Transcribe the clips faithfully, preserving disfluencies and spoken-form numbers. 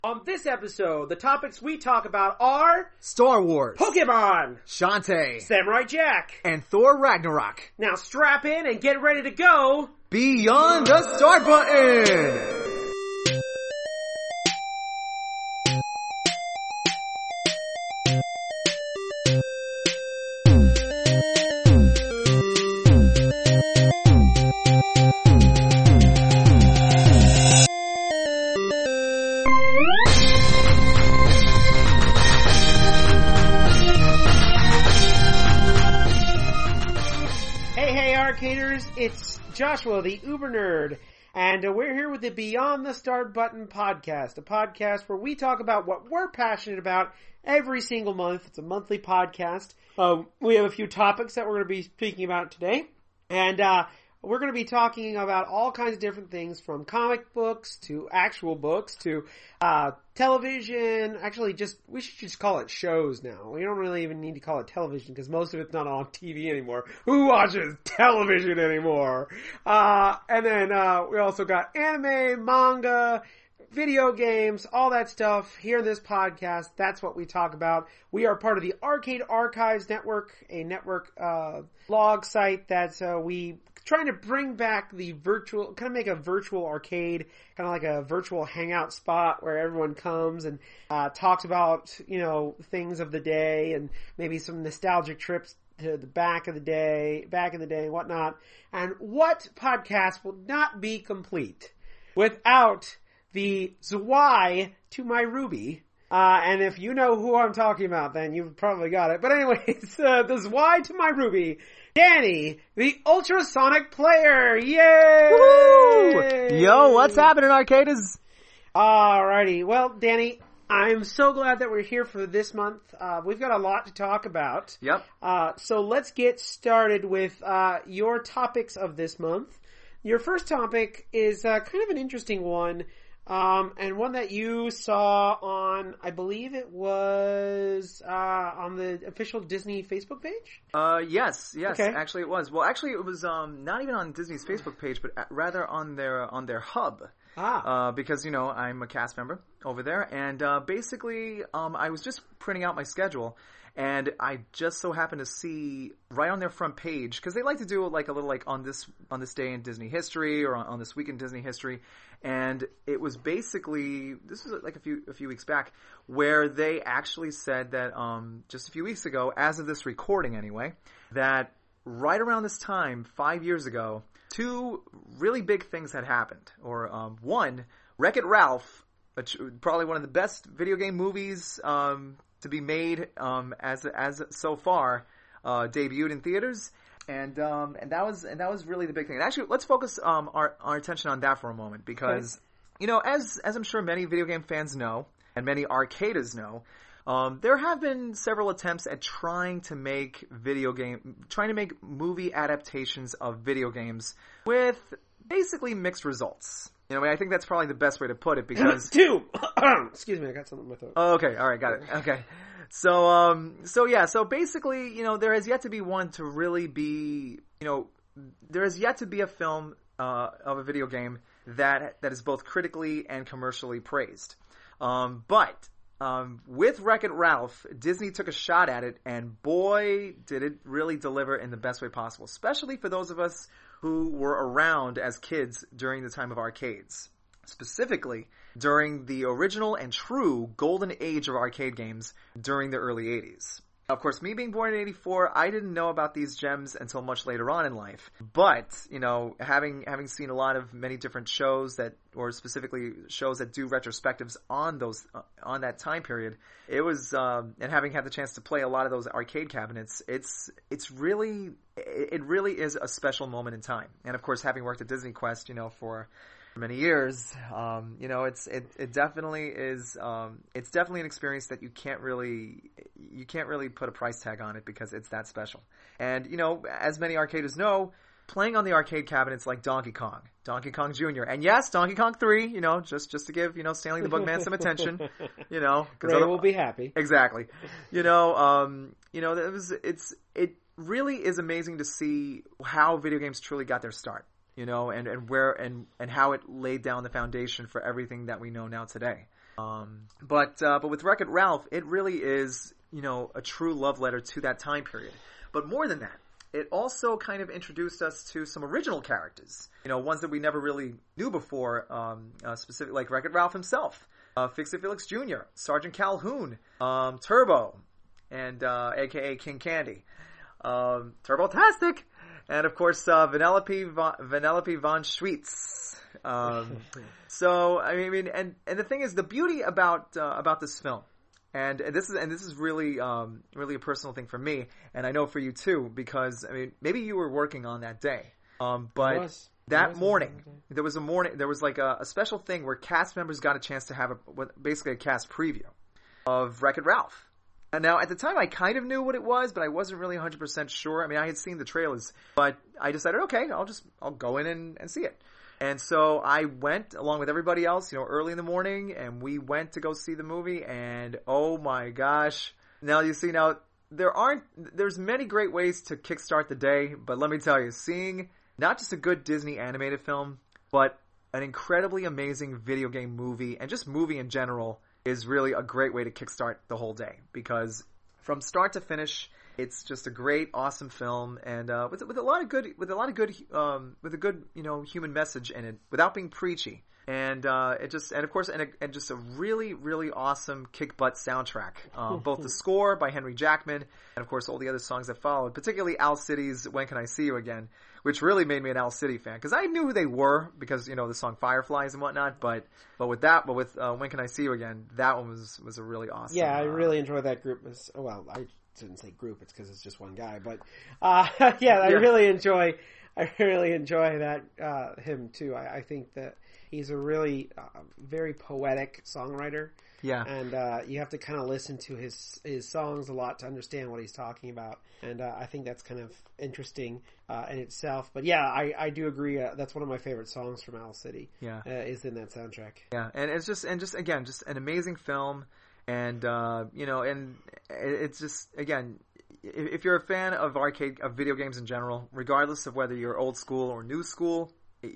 On this episode, the topics we talk about are Star Wars, Pokemon, Shantae, Samurai Jack, and Thor Ragnarok. Now strap in and get ready to go Beyond the Start Button! It's Joshua, the Uber Nerd, and uh, we're here with the Beyond the Start Button podcast, a podcast where we talk about what we're passionate about every single month. It's a monthly podcast. Uh, we have a few topics that we're going to be speaking about today, and uh, we're going to be talking about all kinds of different things, from comic books to actual books to uh, television. Actually, just we should just call it shows now. We don't really even need to call it television because most of it's not on T V anymore. Who watches television anymore? Uh, and then uh, we also got anime, manga, video games, all that stuff here in this podcast. That's what we talk about. We are part of the Arcade Archives Network, a network uh, blog site that uh, we trying to bring back the virtual, kind of make a virtual arcade, kind of like a virtual hangout spot where everyone comes and uh, talks about, you know, things of the day and maybe some nostalgic trips to the back of the day, back in the day and whatnot. And what podcast will not be complete without the Zwei to my Ruby? Uh, and if you know who I'm talking about, then you've probably got it. But anyways, uh, the Zwei to my Ruby, Danny, the ultrasonic player. Yay! Woo! Yo, what's happening, Arcaders? Alrighty. Well, Danny, I'm so glad that we're here for this month. Uh, we've got a lot to talk about. Yep. Uh, so let's get started with, uh, your topics of this month. Your first topic is, uh, kind of an interesting one. Um, and one that you saw on, I believe it was, uh, on the official Disney Facebook page? Uh, yes, yes, okay. Actually it was. Well, actually it was, um, not even on Disney's Facebook page, but rather on their, on their hub. Ah. Uh, because, you know, I'm a cast member over there, and, uh, basically, um, I was just printing out my schedule, and I just so happened to see right on their front page, because they like to do like a little like on this, on this day in Disney history, or on, on this week in Disney history. And it was basically, this was like a few, a few weeks back, where they actually said that, um, just a few weeks ago, as of this recording anyway, that right around this time, five years ago, two really big things had happened. Or, um, one, Wreck-It Ralph, which, probably one of the best video game movies, um, to be made, um, as, as so far, uh, debuted in theaters. And, um, and that was, and that was really the big thing. And actually, let's focus, um, our, our attention on that for a moment, because, okay. you know, as, as I'm sure many video game fans know, and many arcaders know, um, there have been several attempts at trying to make video game, trying to make movie adaptations of video games with basically mixed results. You know, I mean, I think that's probably the best way to put it, because... Two! Excuse me, I got something with it. Oh, okay, alright, got it. Okay. So, um, so yeah, so basically, you know, there has yet to be one to really be, you know, there has yet to be a film, uh, of a video game that, that is both critically and commercially praised. Um, but, um, with Wreck-It Ralph, Disney took a shot at it, and boy, did it really deliver in the best way possible, especially for those of us who were around as kids during the time of arcades. Specifically, during the original and true golden age of arcade games during the early eighties. Of course, me being born in eighty-four, I didn't know about these gems until much later on in life. But, you know, having having seen a lot of many different shows that, or specifically shows that do retrospectives on those, uh, on that time period, it was, um, and having had the chance to play a lot of those arcade cabinets, it's, it's really, it really is a special moment in time. And of course, having worked at Disney Quest, you know, for many years, um, you know, it's, it, it definitely is, um, it's definitely an experience that you can't really, you can't really put a price tag on it because it's that special. And, you know, as many arcaders know, playing on the arcade cabinets like Donkey Kong, Donkey Kong Junior, and yes, Donkey Kong three, you know, just, just to give, you know, Stanley the Bugman some attention, you know. Ray other, will be happy. Exactly. You know, um, you know, it was, it's, it really is amazing to see how video games truly got their start. You know, and, and where, and, and how it laid down the foundation for everything that we know now today. Um, but uh, but with Wreck-It Ralph, it really is, you know, a true love letter to that time period. But more than that, it also kind of introduced us to some original characters, you know, ones that we never really knew before, um, uh, specific like Wreck-It Ralph himself, uh, Fix-It Felix Junior, Sergeant Calhoun, um, Turbo, and uh, A K A King Candy, um, Turbo-tastic, and of course uh, Vanellope von, Vanellope von Schweetz. Um, so I mean, and and the thing is, the beauty about uh, about this film. And this is and this is really um, really a personal thing for me, and I know for you too, because I mean maybe you were working on that day, um, but was. that was morning there was a morning there was like a, a special thing where cast members got a chance to have a basically a cast preview of Wreck-It Ralph. And now at the time I kind of knew what it was, but I wasn't really one hundred percent sure. I mean I had seen the trailers, but I decided okay, I'll just I'll go in and, and see it. And so I went along with everybody else, you know, early in the morning, and we went to go see the movie, and oh my gosh. Now you see, now there aren't, there's many great ways to kickstart the day, but let me tell you, seeing not just a good Disney animated film, but an incredibly amazing video game movie, and just movie in general, is really a great way to kickstart the whole day, because from start to finish, it's just a great, awesome film, and uh, with with a lot of good, with a lot of good, um, with a good, you know, human message in it, without being preachy, and uh, it just, and of course, and, a, and just a really, really awesome kick butt soundtrack. Um, both the score by Henry Jackman, and of course, all the other songs that followed, particularly Owl City's "When Can I See You Again," which really made me an Owl City fan, because I knew who they were because you know the song Fireflies and whatnot, but but with that, but with uh, "When Can I See You Again," that one was was a really awesome. Yeah, I uh, really enjoyed that group. Well, I didn't say group, it's because it's just one guy, but uh yeah, I Yeah. really enjoy I really enjoy that uh him too. I, I think that he's a really uh, very poetic songwriter. Yeah. And uh you have to kind of listen to his his songs a lot to understand what he's talking about, and uh, I think that's kind of interesting uh in itself. But yeah, I I do agree, uh, that's one of my favorite songs from Owl City. Yeah. Uh, is in that soundtrack. Yeah, and it's just, and just again, just an amazing film. And, uh, you know, and it's just, again, if you're a fan of arcade, of video games in general, regardless of whether you're old school or new school,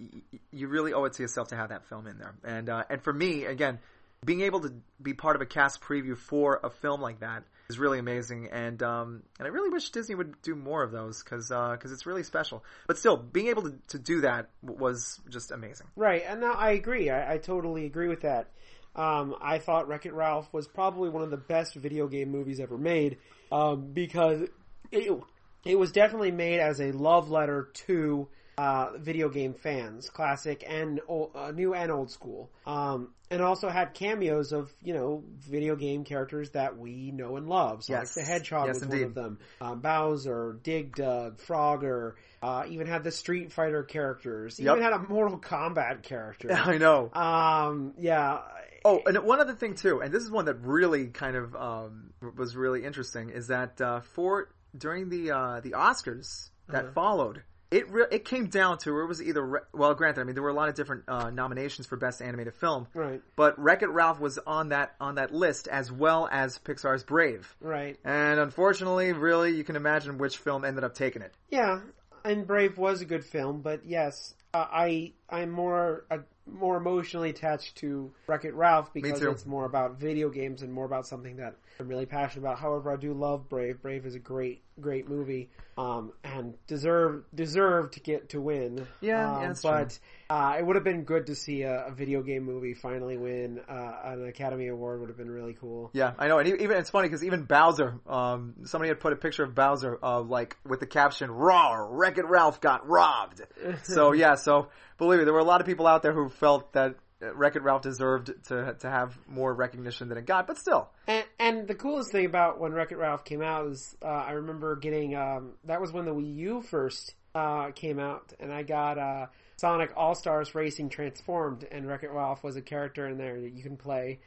you really owe it to yourself to have that film in there. And, uh, and for me, again, being able to be part of a cast preview for a film like that is really amazing. And, um, and I really wish Disney would do more of those, cause, uh, cause it's really special. But still, being able to, to do that was just amazing. Right. And now I agree. I, I totally agree with that. Um, I thought Wreck-It Ralph was probably one of the best video game movies ever made, um, because it, it was definitely made as a love letter to uh, video game fans, classic and old, uh, new and old school, um, and also had cameos of, you know, video game characters that we know and love. So Yes. like the Hedgehog Yes, was indeed. one of them, uh, Bowser, Dig Dug, Frogger, uh, even had the Street Fighter characters, Yep. even had a Mortal Kombat character. I know. Um, yeah. Oh, and one other thing too, and this is one that really kind of um, was really interesting, is that uh, for during the uh, the Oscars that Uh-huh. followed, it re- it came down to, it was either re- well, granted, I mean there were a lot of different uh, nominations for Best Animated Film, Right. but Wreck-It Ralph was on that on that list, as well as Pixar's Brave, Right. and unfortunately, really, you can imagine which film ended up taking it. Yeah, and Brave was a good film, but yes, uh, I I'm more uh, more emotionally attached to Wreck-It Ralph because too. it's more about video games and more about something that I'm really passionate about. However, I do love Brave. Brave is a great great movie, um, and deserve deserved to get to win. Yeah, um, yeah, that's but uh, it would have been good to see a, a video game movie finally win uh, an Academy Award. Would have been really cool. Yeah, I know, and e- even it's funny because even Bowser, um, somebody had put a picture of Bowser, uh, like with the caption "Raw, Wreck-It Ralph got robbed." So yeah, so believe me, there were a lot of people out there who felt that Wreck-It Ralph deserved to to have more recognition than it got, but still. And, and the coolest thing about when Wreck-It Ralph came out is uh, I remember getting um, that was when the Wii U first uh, came out, and I got uh, Sonic All-Stars Racing Transformed, and Wreck-It Ralph was a character in there that you can play.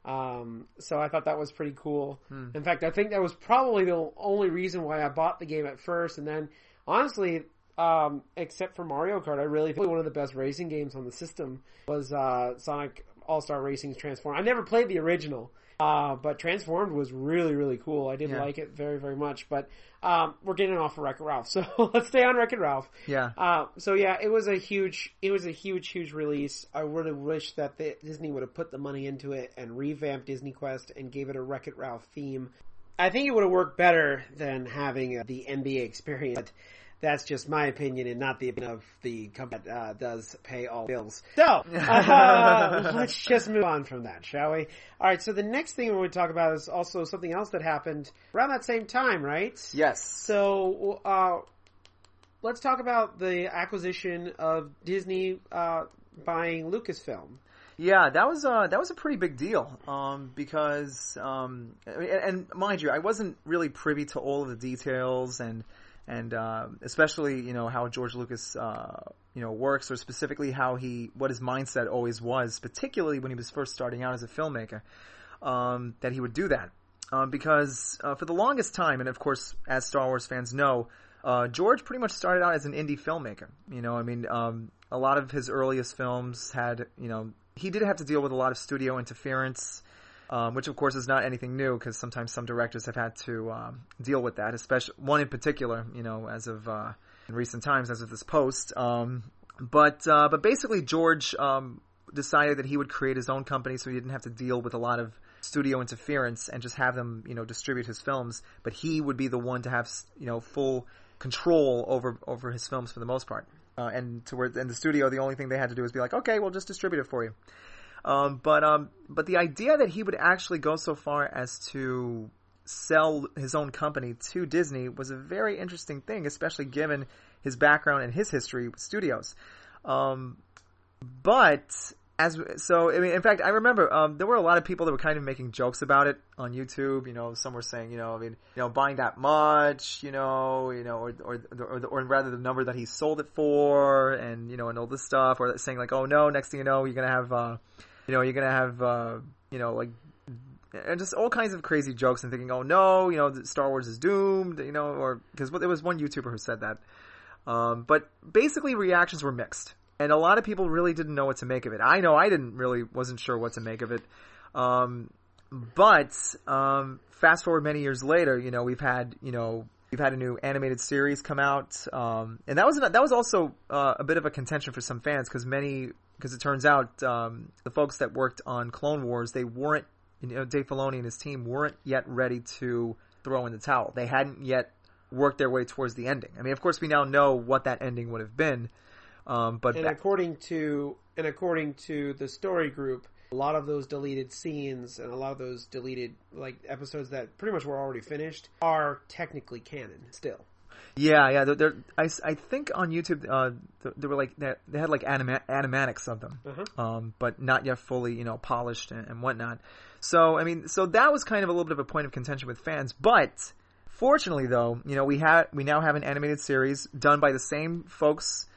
Um, so I thought that was pretty cool. Hmm. In fact, I think that was probably the only reason why I bought the game at first, and then honestly, um, except for Mario Kart, I really think one of the best racing games on the system was uh, Sonic All-Star Racing's Transformed. I never played the original, uh, but Transformed was really, really cool. I did Yeah. like it very, very much. But um, we're getting off of Wreck-It Ralph, so let's stay on Wreck-It Ralph. Yeah. Uh, so yeah, it was a huge, it was a huge, huge release. I really wish that the, Disney would have put the money into it and revamped Disney Quest and gave it a Wreck-It Ralph theme. I think it would have worked better than having uh, the N B A experience. But that's just my opinion and not the opinion of the company that uh, does pay all bills. So, uh, let's just move on from that, shall we? Alright, so the next thing we're going to talk about is also something else that happened around that same time, right? Yes. So, uh, let's talk about the acquisition of Disney uh, buying Lucasfilm. Yeah, that was uh that was a pretty big deal. Um, because um, and, and mind you, I wasn't really privy to all of the details and and uh, especially you know how George Lucas uh you know works, or specifically how he what his mindset always was, particularly when he was first starting out as a filmmaker. Um, that he would do that um, because uh, for the longest time, and of course, as Star Wars fans know, uh, George pretty much started out as an indie filmmaker. You know, I mean, um, a lot of his earliest films had you know. He did have to deal with a lot of studio interference, um, which of course is not anything new because sometimes some directors have had to um, deal with that, especially one in particular, you know, as of uh, in recent times, as of this post. Um, but uh, but basically, George um, decided that he would create his own company, so he didn't have to deal with a lot of studio interference and just have them, you know, distribute his films. But he would be the one to have, you know, full control over over his films for the most part. Uh, and to where in the studio, the only thing they had to do was be like, okay, we'll just distribute it for you. Um, but um, but the idea that he would actually go so far as to sell his own company to Disney was a very interesting thing, especially given his background and his history with studios. Um, but as so, I mean, in fact, I remember um, there were a lot of people that were kind of making jokes about it on YouTube. You know, some were saying, you know, I mean, you know, buying that much, you know, you know, or or or, or rather the number that he sold it for, and you know, and all this stuff, or saying like, oh no, next thing you know, you're gonna have, uh, you know, you're gonna have, uh, you know, like, and just all kinds of crazy jokes, and thinking, oh no, you know, Star Wars is doomed, you know, or because there was one YouTuber who said that. Um, but basically, reactions were mixed. And a lot of people really didn't know what to make of it. I know I didn't really, wasn't sure what to make of it. Um, but, um, fast forward many years later, you know, we've had, you know, we've had a new animated series come out. Um, and that was, that was also, uh, a bit of a contention for some fans because many, because it turns out, um, the folks that worked on Clone Wars, they weren't, you know, Dave Filoni and his team weren't yet ready to throw in the towel. They hadn't yet worked their way towards the ending. I mean, of course, we now know what that ending would have been. Um, but and back- according to and according to the story group, a lot of those deleted scenes and a lot of those deleted like episodes that pretty much were already finished are technically canon still. Yeah, yeah. They're, they're, I, I think on YouTube, uh, they were like they, they had like anima- animatics of them, uh-huh. um, but not yet fully, you know, polished and, and whatnot. So I mean, so that was kind of a little bit of a point of contention with fans. But fortunately, though, you know, we had we now have an animated series done by the same folks.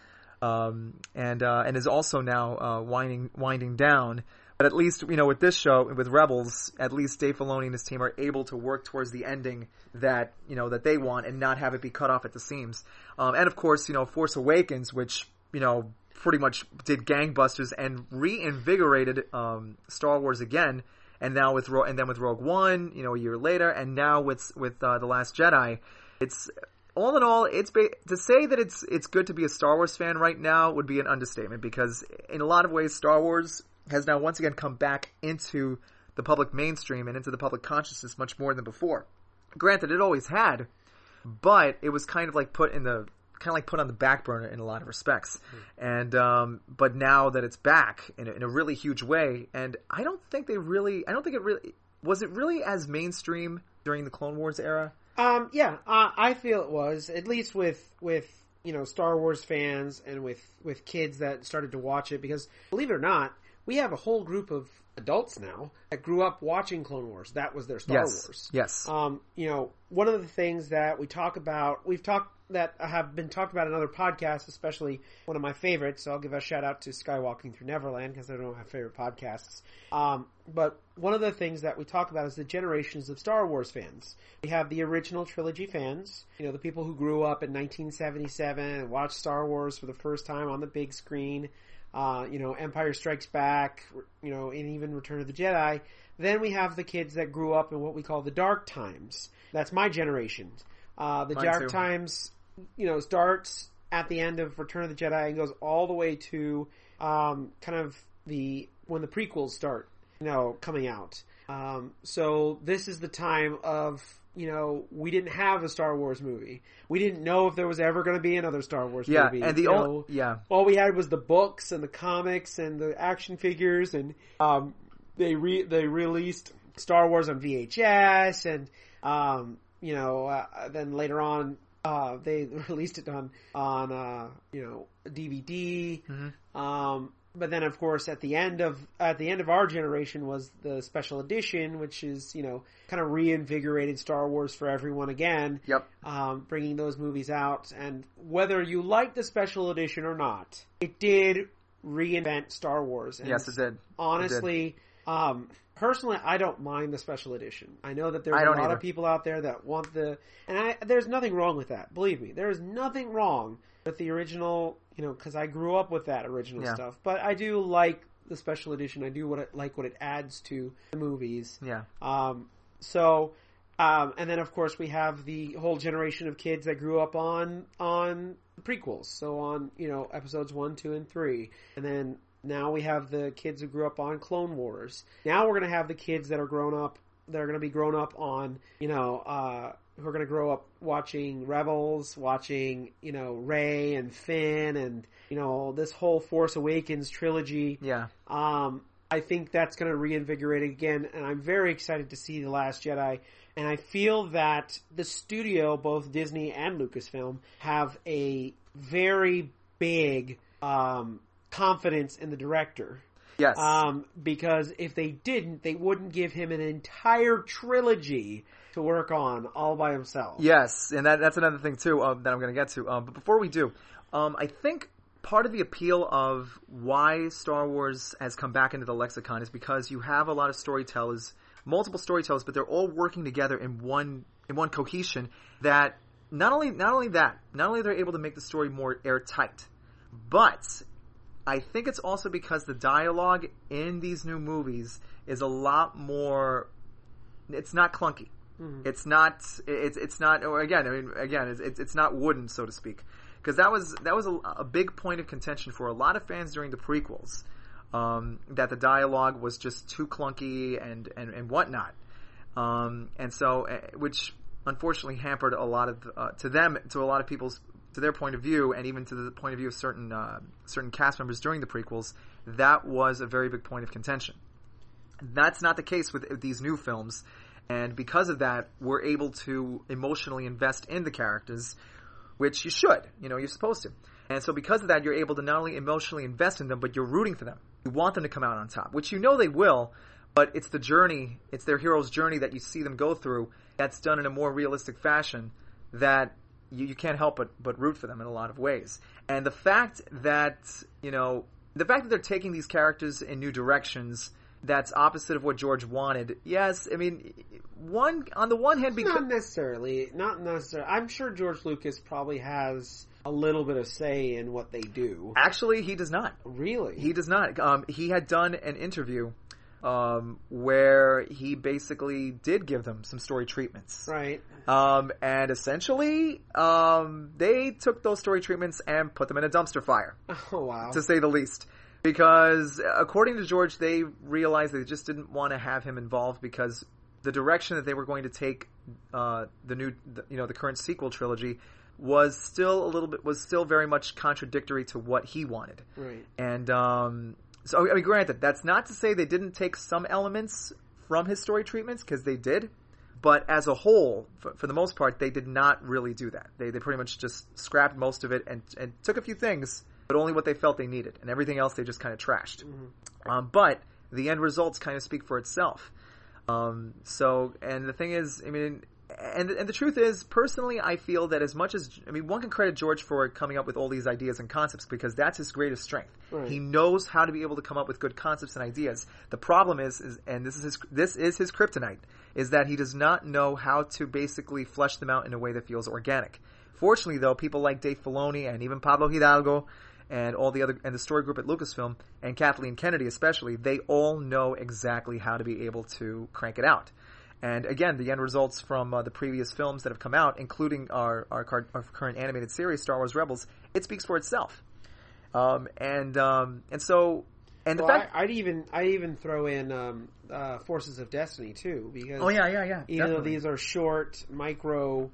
Um, and, uh, and is also now, uh, winding, winding down. But at least, you know, with this show, with Rebels, at least Dave Filoni and his team are able to work towards the ending that, you know, that they want and not have it be cut off at the seams. Um, and of course, you know, Force Awakens, which, you know, pretty much did gangbusters and reinvigorated, um, Star Wars again. And now with, Ro- and then with Rogue One, you know, a year later, and now with, with, uh, The Last Jedi, it's, all in all, it's ba- to say that it's it's good to be a Star Wars fan right now would be an understatement because in a lot of ways Star Wars has now once again come back into the public mainstream and into the public consciousness much more than before. Granted, it always had, but it was kind of like put in the kind of like put on the back burner in a lot of respects. Mm-hmm. And um, but now that it's back in a, in a really huge way, and I don't think they really, I don't think it really was it really as mainstream during the Clone Wars era. Um, yeah, uh, I feel it was, at least with, with, you know, Star Wars fans and with, with kids that started to watch it, because believe it or not, we have a whole group of adults now that grew up watching Clone Wars. That was their Star yes. Wars. Yes. Um, you know, one of the things that we talk about, we've talked, that have been talked about in other podcasts, especially one of my favorites, so I'll give a shout out to Skywalking Through Neverland, because I don't have favorite podcasts. Um, but one of the things that we talk about is the generations of Star Wars fans. We have the original trilogy fans, you know, the people who grew up in nineteen seventy-seven and watched Star Wars for the first time on the big screen. uh, you know, Empire Strikes Back, you know, and even Return of the Jedi. Then we have the kids that grew up in what we call the Dark Times. That's my generation. Uh, the Mine Dark too. Times, you know, starts at the end of Return of the Jedi and goes all the way to um, kind of the when the prequels start, you know, coming out. Um, so this is the time of, you know, we didn't have a Star Wars movie. We didn't know if there was ever going to be another Star Wars yeah, movie. and the you only know, yeah, all we had was the books and the comics and the action figures, and um, they re- they released Star Wars on V H S, and um, you know, uh, then later on uh, they released it on on uh, you know D V D. Mm-hmm. Um, but then, of course, at the end of at the end of our generation was the special edition, which is, you know, kind of reinvigorated Star Wars for everyone again. Yep. Um, bringing those movies out, and whether you like the special edition or not, it did reinvent Star Wars. And Yes, it did. Honestly, It did. Um, personally, I don't mind the special edition. I know that there's I a don't lot either. of people out there that want the, and I, there's nothing wrong with that. Believe me, there is nothing wrong with the original, you know, because I grew up with that original Yeah. stuff. But I do like the special edition. I do what it, like what it adds to the movies. Yeah. Um, so, um, and then of course we have the whole generation of kids that grew up on on prequels. So on, you know, episodes one, two, and three, and then now we have the kids who grew up on Clone Wars. Now we're going to have the kids that are grown up, that are going to be grown up on, you know, uh, who are going to grow up watching Rebels, watching, you know, Rey and Finn, and, you know, this whole Force Awakens trilogy. Yeah. Um, I think that's going to reinvigorate it again, and I'm very excited to see The Last Jedi. And I feel that the studio, both Disney and Lucasfilm, have a very big um, confidence in the director. Yes. Um, because if they didn't, they wouldn't give him an entire trilogy to work on all by himself. Yes, and that, that's another thing too um, that I'm going to get to. Um, but before we do, um, I think part of the appeal of why Star Wars has come back into the lexicon is because you have a lot of storytellers, multiple storytellers, but they're all working together in one in one cohesion. That not only not only that, not only they're able to make the story more airtight, but I think it's also because the dialogue in these new movies is a lot more. It's not clunky. Mm-hmm. It's not. It's it's not. Or again, I mean, again, it's it's not wooden, so to speak, because that was that was a, a big point of contention for a lot of fans during the prequels. Um, that the dialogue was just too clunky and and and whatnot, um, and so uh, which unfortunately hampered a lot of uh, to them to a lot of people's. To their point of view, and even to the point of view of certain uh, certain cast members during the prequels, that was a very big point of contention. That's not the case with, with these new films, and because of that, we're able to emotionally invest in the characters, which you should. You know, you're supposed to. And so because of that, you're able to not only emotionally invest in them, but you're rooting for them. You want them to come out on top, which you know they will, but it's the journey, it's their hero's journey that you see them go through that's done in a more realistic fashion that You, you can't help but, but root for them in a lot of ways. And the fact that, you know, the fact that they're taking these characters in new directions that's opposite of what George wanted. Yes, I mean, one on the one hand, because not necessarily, not necessarily. I'm sure George Lucas probably has a little bit of say in what they do. Actually, he does not. Really? He does not. Um, he had done an interview um, where he basically did give them some story treatments. Right. Um, and essentially, um, they took those story treatments and put them in a dumpster fire. Oh, wow. To say the least. Because, according to George, they realized they just didn't want to have him involved because the direction that they were going to take, uh, the new, the, you know, the current sequel trilogy was still a little bit, was still very much contradictory to what he wanted. Right. And, um, so, I mean, granted, that's not to say they didn't take some elements from his story treatments, because they did. But as a whole, for, for the most part, they did not really do that. They they pretty much just scrapped most of it and, and took a few things, but only what they felt they needed. And everything else they just kind of trashed. Mm-hmm. Um, but the end results kind of speak for itself. Um, so, and the thing is, I mean, and, and the truth is, personally, I feel that as much as, I mean, one can credit George for coming up with all these ideas and concepts because that's his greatest strength. Right. He knows how to be able to come up with good concepts and ideas. The problem is, is and this is his, this is his kryptonite, is that he does not know how to basically flesh them out in a way that feels organic. Fortunately, though, people like Dave Filoni and even Pablo Hidalgo and all the other, and the story group at Lucasfilm, and Kathleen Kennedy especially, they all know exactly how to be able to crank it out. And again, the end results from uh, the previous films that have come out, including our our, car- our current animated series, Star Wars Rebels, it speaks for itself. Um, and um, and so, and the well, fact I, I'd even I even throw in um, uh, Forces of Destiny too, because oh yeah yeah yeah, even though definitely. these are short, micro,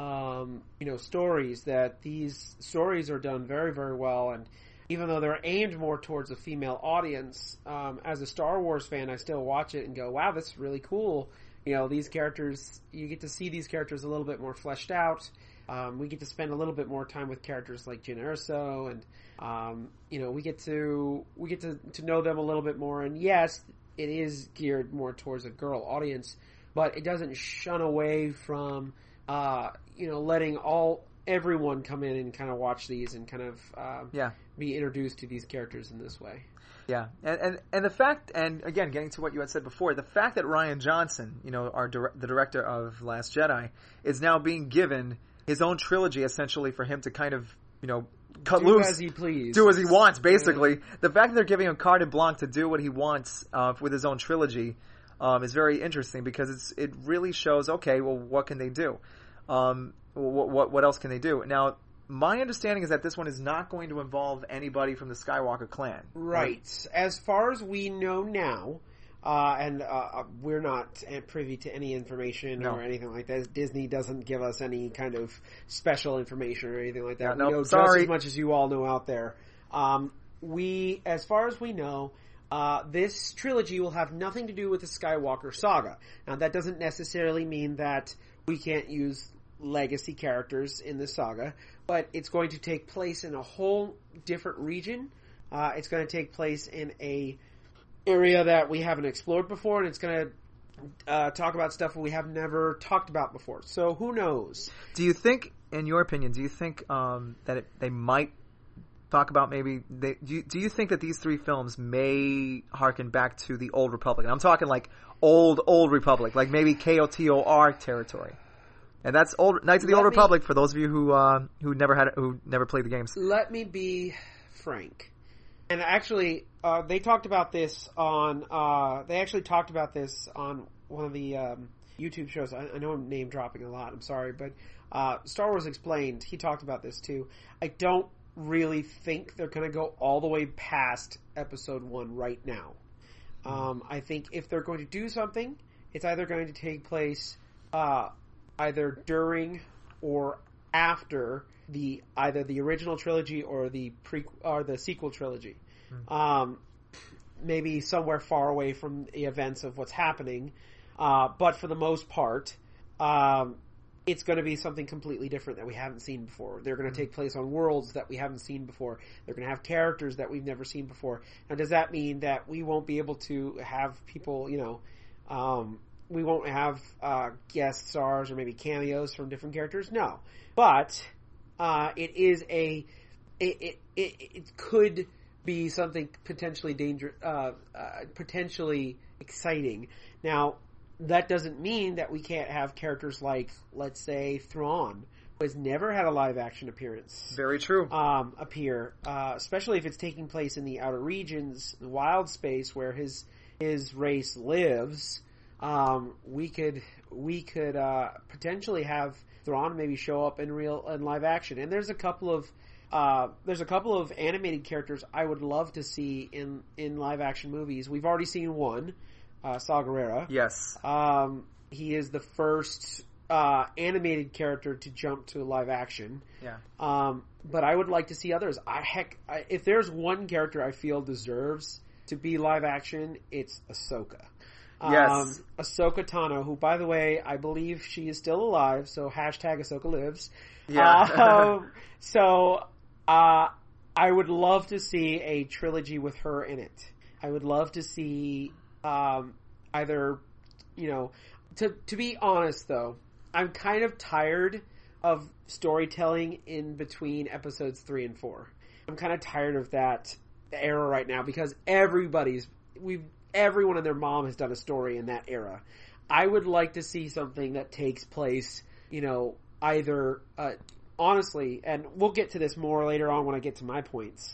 um, you know, stories, that these stories are done very very well, and even though they're aimed more towards a female audience, um, as a Star Wars fan, I still watch it and go, wow, that's really cool. You know, these characters, you get to see these characters a little bit more fleshed out. Um, we get to spend a little bit more time with characters like Jyn Erso, and um, you know, we get to we get to, to know them a little bit more. And yes, it is geared more towards a girl audience, but it doesn't shun away from uh, you know, letting all everyone come in and kind of watch these and kind of uh, yeah. be introduced to these characters in this way. Yeah, and, and and the fact, and again, getting to what you had said before, the fact that Rian Johnson, you know, our dir- the director of Last Jedi, is now being given his own trilogy, essentially, for him to kind of, you know, cut do loose, as he please, do as he wants, basically. Yeah. The fact that they're giving him carte blanche to do what he wants uh, with his own trilogy um, is very interesting, because it's it really shows, okay, well, what can they do? Um, what, what what else can they do? Now, my understanding is that this one is not going to involve anybody from the Skywalker clan. Right. right? As far as we know now, uh, and uh, we're not privy to any information no. or anything like that. Disney doesn't give us any kind of special information or anything like that. Yeah, we nope, know sorry. just as much as you all know out there. Um, we, as far as we know, uh, this trilogy will have nothing to do with the Skywalker saga. Now, that doesn't necessarily mean that we can't use legacy characters in the saga, but it's going to take place in a whole different region. Uh, it's going to take place in a area that we haven't explored before, and it's going to uh, talk about stuff we have never talked about before. So who knows? Do you think, in your opinion, do you think um, that it, they might talk about maybe they, do you, do you think that these three films may harken back to the Old Republic? And I'm talking like old old Republic, like maybe K O T O R territory. And that's old Knights of the Let Old me, Republic for those of you who uh, who never had who never played the games. Let me be frank. And actually, uh, they talked about this on. Uh, they actually talked about this on one of the um, YouTube shows. I, I know I'm name dropping a lot. I'm sorry, but uh, Star Wars Explained. He talked about this too. I don't really think they're going to go all the way past Episode One right now. Um, I think if they're going to do something, it's either going to take place. Uh, either during or after the either the original trilogy or the pre or the sequel trilogy. Mm-hmm. Um, maybe somewhere far away from the events of what's happening, uh, but for the most part, um, it's going to be something completely different that we haven't seen before. They're going to mm-hmm. take place on worlds that we haven't seen before. They're going to have characters that we've never seen before. Now, does that mean that we won't be able to have people, you know, um, we won't have uh, guest stars or maybe cameos from different characters? No. But uh, it is a... It, it, it, it could be something potentially dangerous, uh, uh, potentially exciting. Now, that doesn't mean that we can't have characters like, let's say, Thrawn, who has never had a live-action appearance. Very true. Um, appear, uh, especially if it's taking place in the outer regions, the wild space where his his race lives. Um, we could we could uh, potentially have Thrawn maybe show up in real in live action. And there's a couple of uh, there's a couple of animated characters I would love to see in in live action movies. We've already seen one, uh, Saw Gerrera. Yes. Um, he is the first uh, animated character to jump to live action. Yeah. Um, but I would like to see others. I heck, I, if there's one character I feel deserves to be live action, it's Ahsoka. Yes. Um, Ahsoka Tano, who, by the way, I believe she is still alive, so hashtag Ahsoka lives. Yeah. um, so, uh, I would love to see a trilogy with her in it. I would love to see, um, either, you know, to, to be honest though, I'm kind of tired of storytelling in between episodes three and four. I'm kind of tired of that era right now because everybody's, we've, everyone and their mom has done a story in that era. I would like to see something that takes place, you know, either, uh, honestly, and we'll get to this more later on when I get to my points.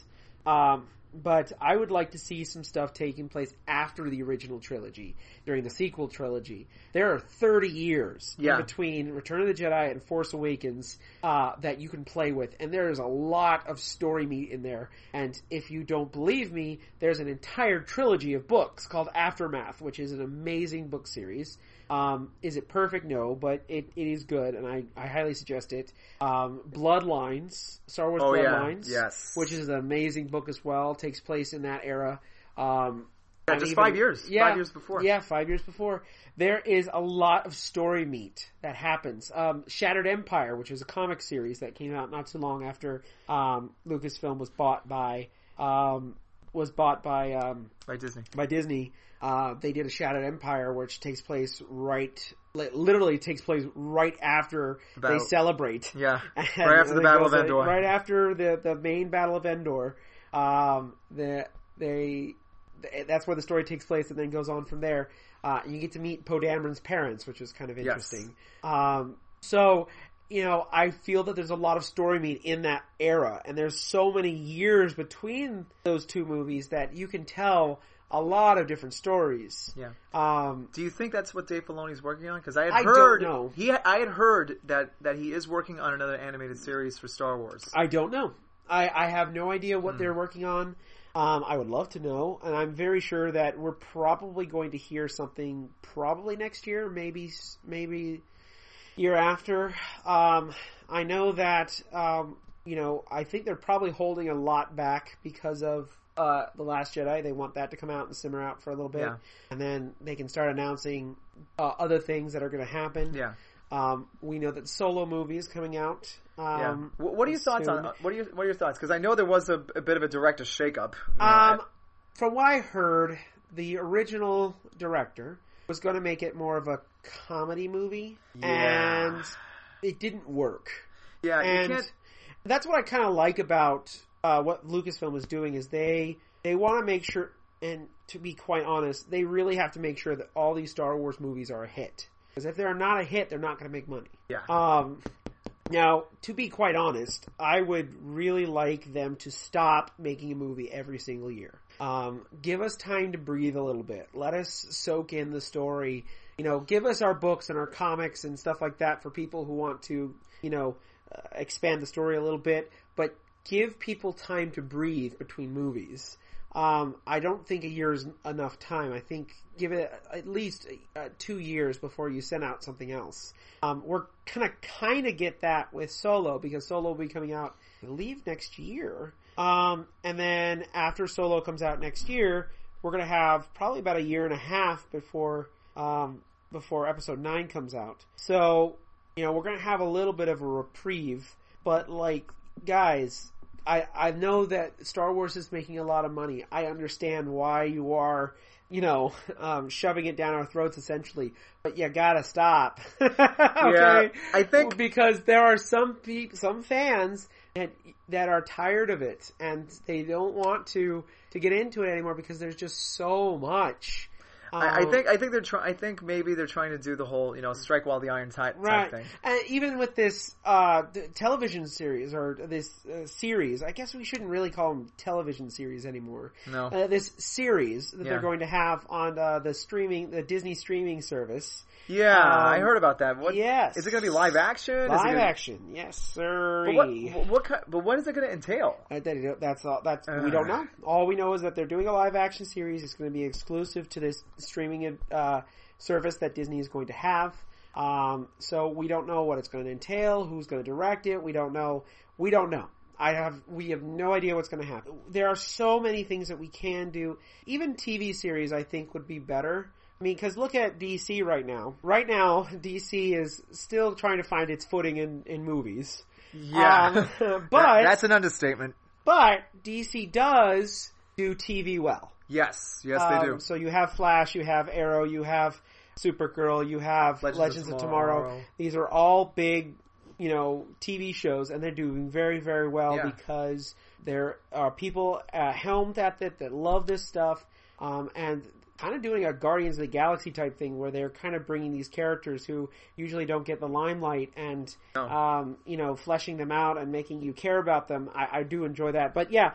Um, but I would like to see some stuff taking place after the original trilogy, during the sequel trilogy. There are thirty years yeah. in between Return of the Jedi and Force Awakens uh, that you can play with, and there is a lot of story meat in there. And if you don't believe me, there's an entire trilogy of books called Aftermath, which is an amazing book series. Um, is it perfect? No, but it, it is good, and I, I highly suggest it. Um, Bloodlines, Star Wars oh, Bloodlines, yeah. yes. which is an amazing book as well, takes place in that era. Um, yeah, just even, five years. Yeah, five years before. Yeah, five years before. There is a lot of story meat that happens. Um, Shattered Empire, which is a comic series that came out not too long after um, Lucasfilm was bought by um, was bought by um, by Disney. By Disney. Uh, they did a Shattered Empire, which takes place right, literally takes place right after battle. they celebrate. Yeah, right after the Battle of Endor. Right after the, the main Battle of Endor. Um, the, they, that's where the story takes place and then goes on from there. Uh, and you get to meet Poe Dameron's parents, which is kind of interesting. Yes. Um, so, you know, I feel that there's a lot of story meat in that era, and there's so many years between those two movies that you can tell a lot of different stories. Yeah. Um, Do you think that's what Dave Filoni's working on? Because I had I heard don't know. he, I had heard that, that he is working on another animated series for Star Wars. I don't know. I, I have no idea what Hmm. they're working on. Um, I would love to know, and I'm very sure that we're probably going to hear something probably next year, maybe maybe year after. Um, I know that um, you know I think they're probably holding a lot back because of Uh, The Last Jedi. They want that to come out and simmer out for a little bit. Yeah. And then they can start announcing uh, other things that are going to happen. Yeah. Um, we know that the Solo movie is coming out. Um, yeah. What, what are your thoughts soon. on, what are your, what are your thoughts? Because I know there was a, a bit of a director shakeup. You know, Um, at, from what I heard, the original director was going to make it more of a comedy movie. Yeah. And it didn't work. Yeah, and you can't... that's what I kind of like about Uh, what Lucasfilm is doing is they they want to make sure, and to be quite honest, they really have to make sure that all these Star Wars movies are a hit. Because if they're not a hit, they're not going to make money. Yeah. Um, now, to be quite honest, I would really like them to stop making a movie every single year. Um, give us time to breathe a little bit. Let us soak in the story. You know, give us our books and our comics and stuff like that for people who want to, you know, uh, expand the story a little bit. But give people time to breathe between movies. Um, I don't think a year is enough time. I think give it at least uh, two years before you send out something else. Um, we're gonna kind of get that with Solo because Solo will be coming out, I believe, next year. Um, and then after Solo comes out next year, we're gonna have probably about a year and a half before um, before Episode nine comes out. So, you know, we're gonna have a little bit of a reprieve. But like, guys, I, I know that Star Wars is making a lot of money. I understand why you are, you know, um, shoving it down our throats essentially, but you gotta stop. Okay? Yeah, I think because there are some people, some fans that that are tired of it and they don't want to to get into it anymore because there's just so much. Um, I, I think I think they're trying. I think maybe they're trying to do the whole, you know, strike while the iron's hot right. type thing. And even with this uh, television series or this uh, series, I guess we shouldn't really call them television series anymore. No, uh, this series that yeah. they're going to have on uh, the streaming, the Disney streaming service. Yeah, um, I heard about that. What, yes, is it going to be live action? Live gonna... action, yes, sir. But what, what, what? But what is it going to entail? Uh, that, that's all. That's uh. we don't know. All we know is that they're doing a live action series. It's going to be exclusive to this streaming uh, service that Disney is going to have. Um, so we don't know what it's going to entail. Who's going to direct it? We don't know. We don't know. I have. We have no idea what's going to happen. There are so many things that we can do. Even T V series, I think, would be better. I mean, because look at D C right now. Right now, D C is still trying to find its footing in, in movies. Yeah. Um, but that, that's an understatement. But D C does do T V well. Yes. Yes, um, they do. So you have Flash, you have Arrow, you have Supergirl, you have Legends, Legends of, of, Tomorrow. Tomorrow. These are all big, you know, T V shows, and they're doing very, very well yeah. because there are people uh, helmed at it that love this stuff, um, and kind of doing a Guardians of the Galaxy type thing where they're kind of bringing these characters who usually don't get the limelight and, no. um, you know, fleshing them out and making you care about them. I, I do enjoy that. But yeah,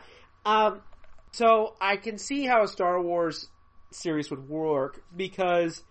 Um, so I can see how a Star Wars series would work because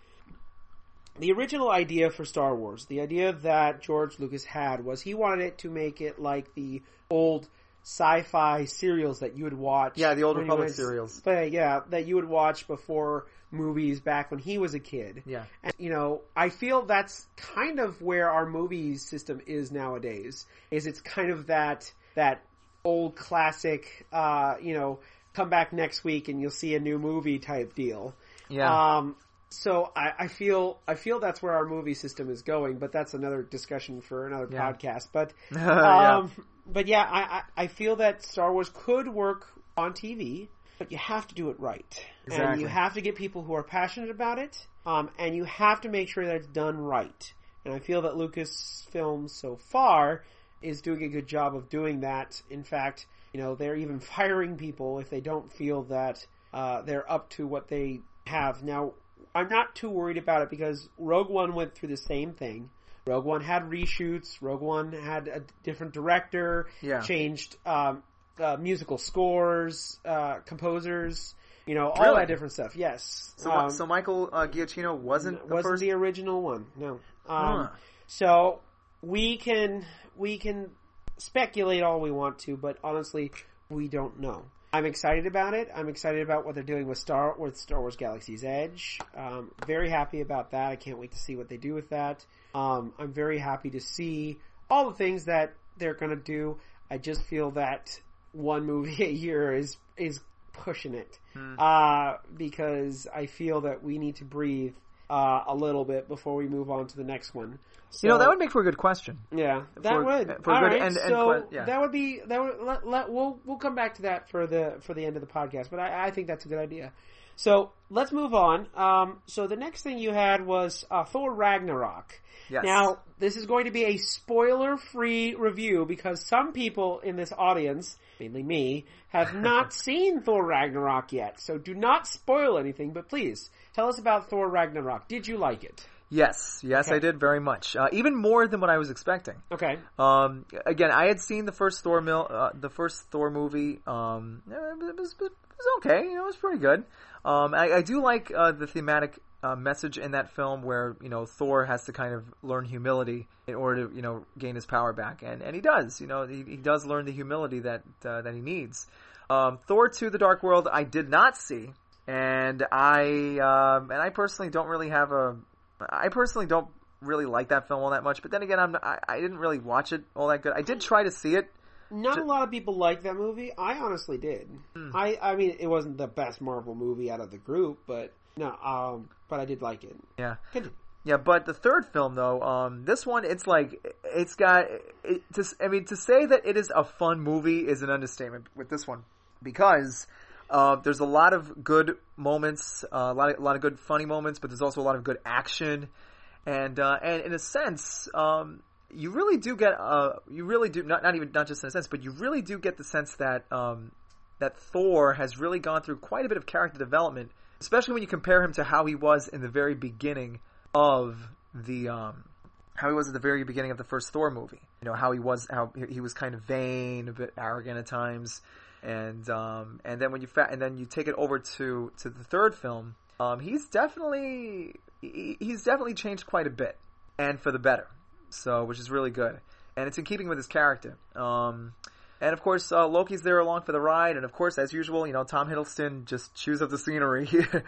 the original idea for Star Wars, the idea that George Lucas had was he wanted it to make it like the old sci-fi serials that you would watch. Yeah, the Old when you Republic was- serials. But yeah, that you would watch before movies back when he was a kid. Yeah. And, you know, I feel that's kind of where our movie system is nowadays. Is it's kind of that that old classic, uh, you know, come back next week and you'll see a new movie type deal. Yeah. Um, so I, I feel I feel that's where our movie system is going, but that's another discussion for another Yeah. podcast. But Yeah. um, but yeah, I, I I feel that Star Wars could work on T V, but you have to do it right, and Exactly. you have to get people who are passionate about it, um, and you have to make sure that it's done right. And I feel that Lucasfilm so far is doing a good job of doing that. In fact, you know, they're even firing people if they don't feel that uh, they're up to what they have. Now, I'm not too worried about it because Rogue One went through the same thing. Rogue One had reshoots. Rogue One had a different director. Yeah. Changed um, uh, musical scores, uh, composers. You know, all Really? that different stuff. Yes. So, Um, so Michael uh, Giacchino wasn't the wasn't first. the original one. No. Um, Huh. So we can we can speculate all we want to, but honestly, we don't know. I'm excited about it. I'm excited about what they're doing with Star with Star Wars Galaxy's Edge. Um, very happy about that. I can't wait to see what they do with that. Um, I'm very happy to see all the things that they're going to do. I just feel that one movie a year is is pushing it Hmm. uh, because I feel that we need to breathe uh, a little bit before we move on to the next one. So, You know, that would make for a good question. yeah, that for- would. for All good right, end- end so que- yeah. that would be that would let, let we'll we'll come back to that for the for the end of the podcast. But I, I think that's a good idea. So let's move on. Um, so the next thing you had was uh, Thor Ragnarok. Yes. Now this is going to be a spoiler-free review because some people in this audience, mainly me, have not seen Thor Ragnarok yet. So do not spoil anything. But please tell us about Thor Ragnarok. Did you like it? Yes, yes, Okay. I did very much. Uh, even more than what I was expecting. Okay. Um, again, I had seen the first Thor mil, uh, the first Thor movie. Um, it was, it was okay. You know, it was pretty good. Um, I, I do like uh, the thematic uh, message in that film where you know Thor has to kind of learn humility in order to you know gain his power back, and and he does. You know, he, he does learn the humility that uh, that he needs. Um, Thor two: The Dark World, I did not see, and I um, and I personally don't really have a. I personally don't really like that film all that much, but then again, I'm I, I didn't really watch it all that good. I did try to see it. Not Ju- a lot of people like that movie. I honestly did. I, I mean, it wasn't the best Marvel movie out of the group, but no, um, but I did like it. Yeah, Continue. yeah. But the third film, though, um, this one, it's like it's got. It, to, I mean, to say that it is a fun movie is an understatement with this one because. Uh, there's a lot of good moments, uh, a lot of a lot of good funny moments, but there's also a lot of good action, and uh, and in a sense, um, you really do get uh, you really do not not even not just in a sense, but you really do get the sense that um, that Thor has really gone through quite a bit of character development, especially when you compare him to how he was in the very beginning of the um, how he was at the very beginning of the first Thor movie. You know how he was how he was kind of vain, a bit arrogant at times. And um, and then when you fa- and then you take it over to, to the third film, um, he's definitely he, he's definitely changed quite a bit, and for the better. So which is really good, and it's in keeping with his character. Um, and of course uh, Loki's there along for the ride, and of course as usual, you know Tom Hiddleston just chews up the scenery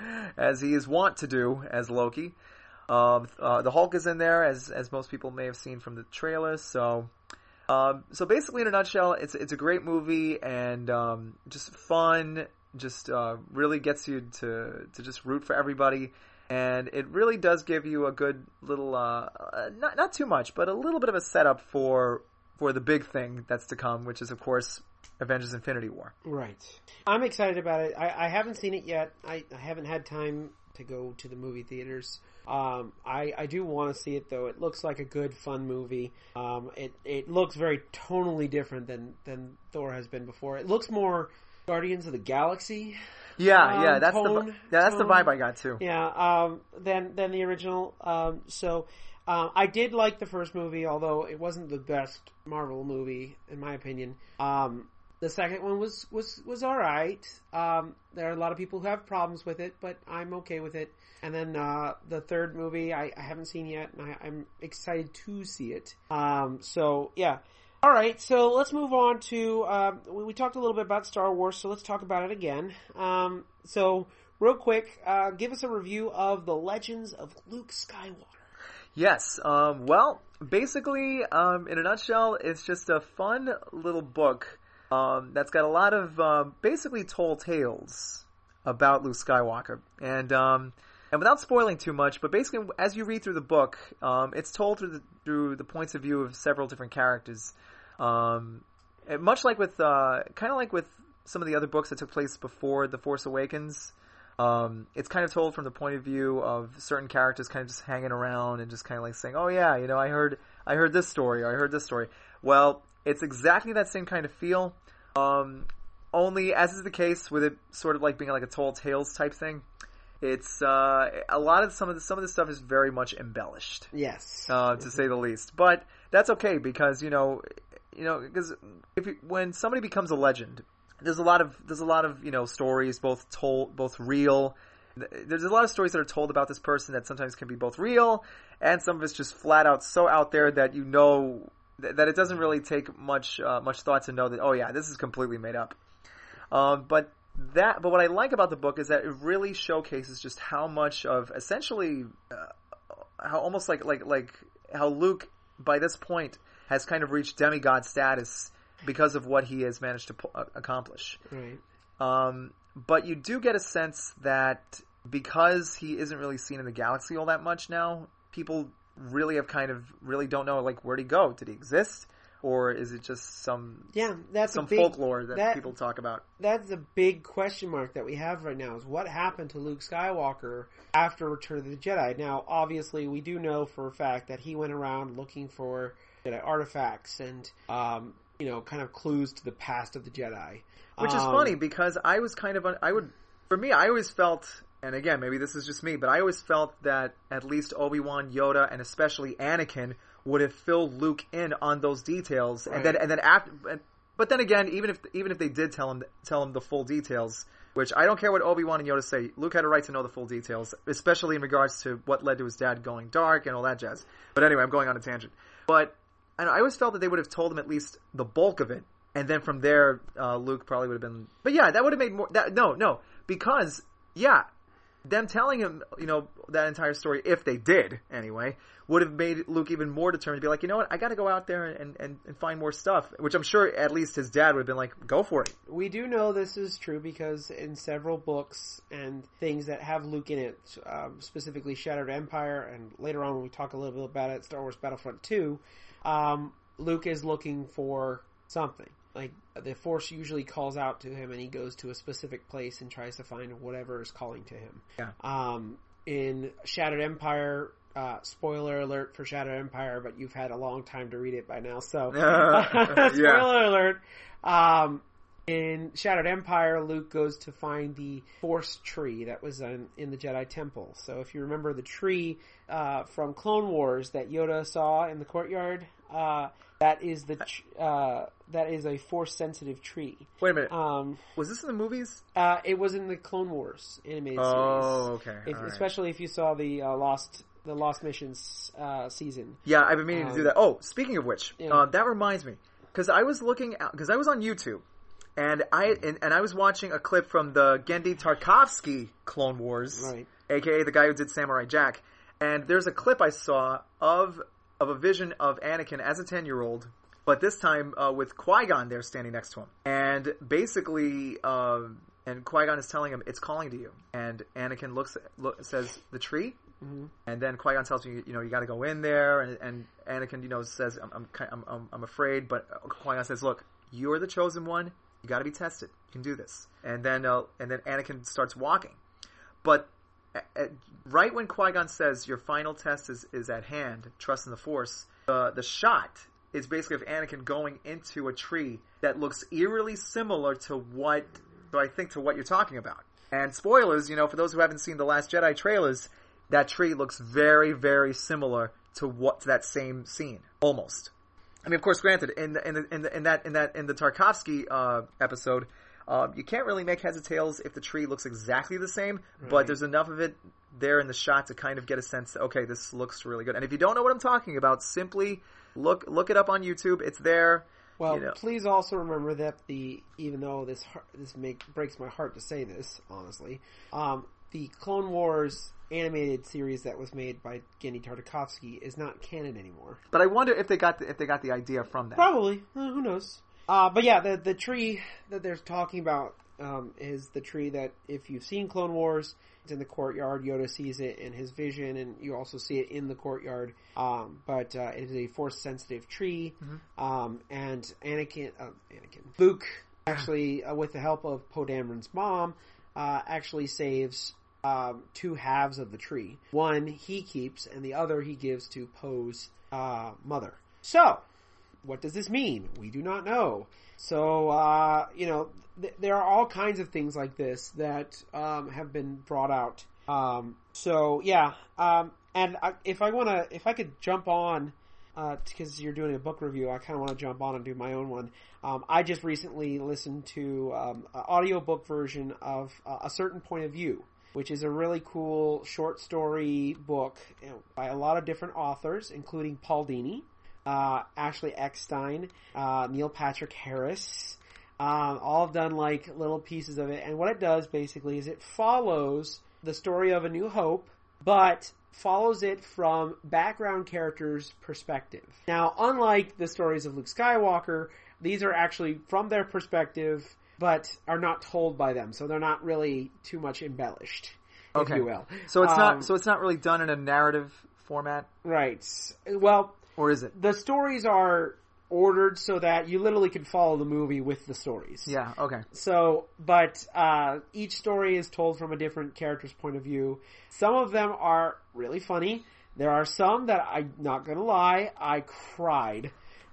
as he is wont to do as Loki. Um, uh, the Hulk is in there as as most people may have seen from the trailer. So. Um, so basically, in a nutshell, it's it's a great movie and um, just fun. Just uh, really gets you to to just root for everybody, and it really does give you a good little uh, uh, not not too much, but a little bit of a setup for for the big thing that's to come, which is of course Avengers: Infinity War. Right. I'm excited about it. I, I haven't seen it yet. I, I haven't had time to go to the movie theaters. Um, I, I do want to see it though. It looks like a good, fun movie. Um, it, it looks very tonally different than, than Thor has been before. It looks more Guardians of the Galaxy. Yeah, Um, yeah, that's tone- the yeah, that's the tone. vibe I got too. Yeah, um, than, than the original. Um, so, um, I did like the first movie, although it wasn't the best Marvel movie, in my opinion. Um, the second one was, was, was alright. Um, there are a lot of people who have problems with it, but I'm okay with it. And then, uh, the third movie I, I haven't seen yet, and I, I'm excited to see it. Um, so, yeah. Alright, so let's move on to, um, we, we talked a little bit about Star Wars, so let's talk about it again. Um, so, real quick, uh, give us a review of The Legends of Luke Skywalker. Yes, um, well, basically, um, in a nutshell, it's just a fun little book, um, that's got a lot of, um, basically told tales about Luke Skywalker. And, um, and without spoiling too much, but basically, as you read through the book, um, it's told through the, through the points of view of several different characters. Um, and much like with, uh, kind of like with some of the other books that took place before The Force Awakens, um, it's kind of told from the point of view of certain characters kind of just hanging around and just kind of like saying, oh yeah, you know, I heard, I heard this story, or I heard this story. Well, it's exactly that same kind of feel, um, only as is the case with it sort of like being like a told tales type thing. It's, uh, a lot of some of the, some of the stuff is very much embellished. Yes. Uh, to say the least. But that's okay because, you know, you know, because if you, when somebody becomes a legend, there's a lot of, there's a lot of, you know, stories, both told, both real. There's a lot of stories that are told about this person that sometimes can be both real and some of it's just flat out so out there that you know, that, that it doesn't really take much, uh, much thought to know that, oh yeah, this is completely made up. Um, but that, but what I like about the book is that it really showcases just how much of essentially, uh, how almost like, like, like how Luke by this point has kind of reached demigod status because of what he has managed to uh, accomplish. Right. Um, but you do get a sense that because he isn't really seen in the galaxy all that much now, people really have kind of, really don't know, like, where'd he go? Did he exist? Or is it just some yeah, that's some a big, folklore that, that people talk about? That's a big question mark that we have right now is what happened to Luke Skywalker after Return of the Jedi. Now, obviously, we do know for a fact that he went around looking for Jedi artifacts and, um, you know, kind of clues to the past of the Jedi. Which is um, funny because I was kind of, I would, for me, I always felt, and again, maybe this is just me, but I always felt that at least Obi-Wan, Yoda, and especially Anakin would have filled Luke in on those details, right. and then and then after. But then again, even if even if they did tell him tell him the full details, which I don't care what Obi-Wan and Yoda say, Luke had a right to know the full details, especially in regards to what led to his dad going dark and all that jazz. But anyway, I'm going on a tangent. But and I always felt that they would have told him at least the bulk of it, and then from there, uh, Luke probably would have been. But yeah, that would have made more. That no, no, because yeah. Them telling him, you know, that entire story, if they did, anyway, would have made Luke even more determined to be like, you know what, I gotta go out there and, and, and find more stuff. Which I'm sure at least his dad would have been like, go for it. We do know this is true because in several books and things that have Luke in it, um, specifically Shattered Empire, and later on when we talk a little bit about it, Star Wars Battlefront two, um, Luke is looking for something. Like, the Force usually calls out to him and he goes to a specific place and tries to find whatever is calling to him. Yeah. Um, in Shattered Empire, uh, spoiler alert for Shattered Empire, but you've had a long time to read it by now, so. Uh, spoiler yeah. alert. Um, in Shattered Empire, Luke goes to find the Force tree that was in, in the Jedi Temple. So if you remember the tree, uh, from Clone Wars that Yoda saw in the courtyard, uh, that is the, uh, that is a Force-sensitive tree. Wait a minute. Um, was this in the movies? Uh, it was in the Clone Wars animated series. Oh, okay. If, right. Especially if you saw the uh, Lost the Lost Missions uh, season. Yeah, I've been meaning um, to do that. Oh, speaking of which, yeah. uh, that reminds me, because I was looking because I was on YouTube, and I and, and I was watching a clip from the Genndy Tartakovsky Clone Wars, right. aka the guy who did Samurai Jack, and there's a clip I saw of of a vision of Anakin as a ten-year-old. But this time uh, with Qui-Gon there standing next to him. And basically, uh, and Qui-Gon is telling him, it's calling to you. And Anakin looks, look, says, the tree? Mm-hmm. And then Qui-Gon tells you, you know, you gotta go in there. And, and Anakin, you know, says, I'm, I'm, I'm, I'm afraid. But Qui-Gon says, look, you're the chosen one. You gotta be tested. You can do this. And then, uh, and then Anakin starts walking. But at, at, right when Qui-Gon says, your final test is, is at hand, trust in the Force, uh, the shot is basically of Anakin going into a tree that looks eerily similar to what, so I think to what you're talking about. And spoilers, you know, for those who haven't seen the Last Jedi trailers, that tree looks very, very similar to what, to that same scene. Almost. I mean, of course, granted, in the, in the, in, the, in that in that in the Tarkovsky uh, episode, uh, you can't really make heads or tails if the tree looks exactly the same, right. But there's enough of it there in the shot to kind of get a sense that, okay, this looks really good. And if you don't know what I'm talking about, simply look look it up on YouTube. It's there. Well, you know. Please also remember that the even though this this make, breaks my heart to say this, honestly, um, the Clone Wars animated series that was made by Genndy Tartakovsky is not canon anymore. But I wonder if they got the, if they got the idea from that. Probably. Uh, who knows? Uh, but yeah, the the tree that they're talking about um, is the tree that, if you've seen Clone Wars, it's in the courtyard. Yoda sees it in his vision, and you also see it in the courtyard. Um, but uh, it is a force-sensitive tree, mm-hmm. um, and Anakin, uh, Anakin, Luke, actually, uh, with the help of Poe Dameron's mom, uh, actually saves um, two halves of the tree. One he keeps, and the other he gives to Poe's uh, mother. So, what does this mean? We do not know. So, uh, you know, th- there are all kinds of things like this that um, have been brought out. Um, so, yeah. Um, and I, if I want to, if I could jump on, because uh, you're doing a book review, I kind of want to jump on and do my own one. Um, I just recently listened to um, an audiobook version of uh, A Certain Point of View, which is a really cool short story book, you know, by a lot of different authors, including Paul Dini. Uh, Ashley Eckstein, uh, Neil Patrick Harris, um, all have done like little pieces of it. And what it does basically is it follows the story of A New Hope, but follows it from background characters' perspective. Now, unlike the stories of Luke Skywalker, these are actually from their perspective, but are not told by them. So they're not really too much embellished, okay. if you will. So it's um, not, so it's not really done in a narrative format? Right. Well, or is it? The stories are ordered so that you literally can follow the movie with the stories. Yeah, okay. So, but uh, each story is told from a different character's point of view. Some of them are really funny. There are some that, I'm not gonna lie, I cried.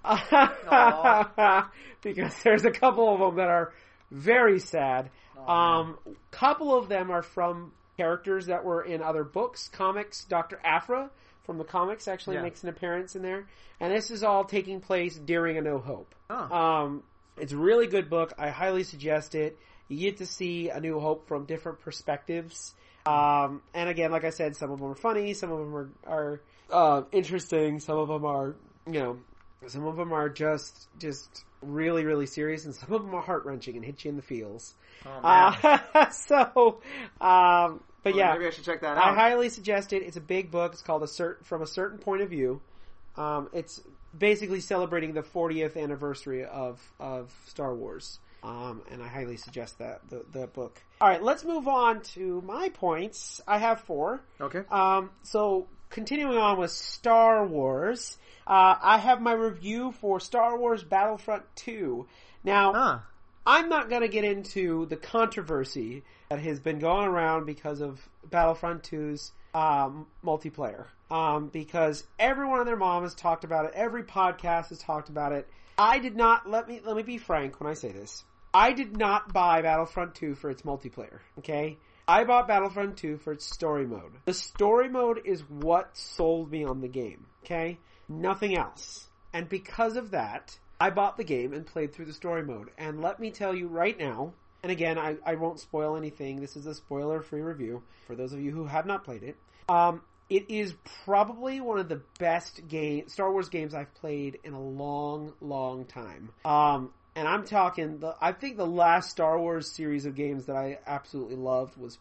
Because there's a couple of them that are very sad. A um, couple of them are from characters that were in other books, comics. Doctor Aphra from the comics actually yeah. makes an appearance in there. And this is all taking place during A New Hope. Oh. Um, it's a really good book. I highly suggest it. You get to see A New Hope from different perspectives. Um, and again, like I said, some of them are funny, some of them are, are uh, interesting, some of them are, you know, some of them are just, just really, really serious, and some of them are heart-wrenching and hit you in the feels. Oh, man. Uh, so, um, but well, yeah. Maybe I should check that out. I highly suggest it. It's a big book. It's called a certain, From a Certain Point of View. Um, it's basically celebrating the fortieth anniversary of, of Star Wars. Um, and I highly suggest that, the, the book. Alright, let's move on to my points. I have four. Okay. Um, so, continuing on with Star Wars, uh, I have my review for Star Wars Battlefront two. Now, huh. I'm not gonna get into the controversy that has been going around because of Battlefront two's, um, multiplayer. Um, because everyone and their mom has talked about it. Every podcast has talked about it. I did not, let me, let me be frank when I say this. I did not buy Battlefront two for its multiplayer, okay? I bought Battlefront two for its story mode. The story mode is what sold me on the game, okay? Nothing else. And because of that, I bought the game and played through the story mode. And let me tell you right now, and again, I, I won't spoil anything. This is a spoiler-free review for those of you who have not played it. Um, it is probably one of the best game, Star Wars games I've played in a long, long time. Um, and I'm talking, the, I think the last Star Wars series of games that I absolutely loved was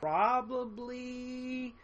probably,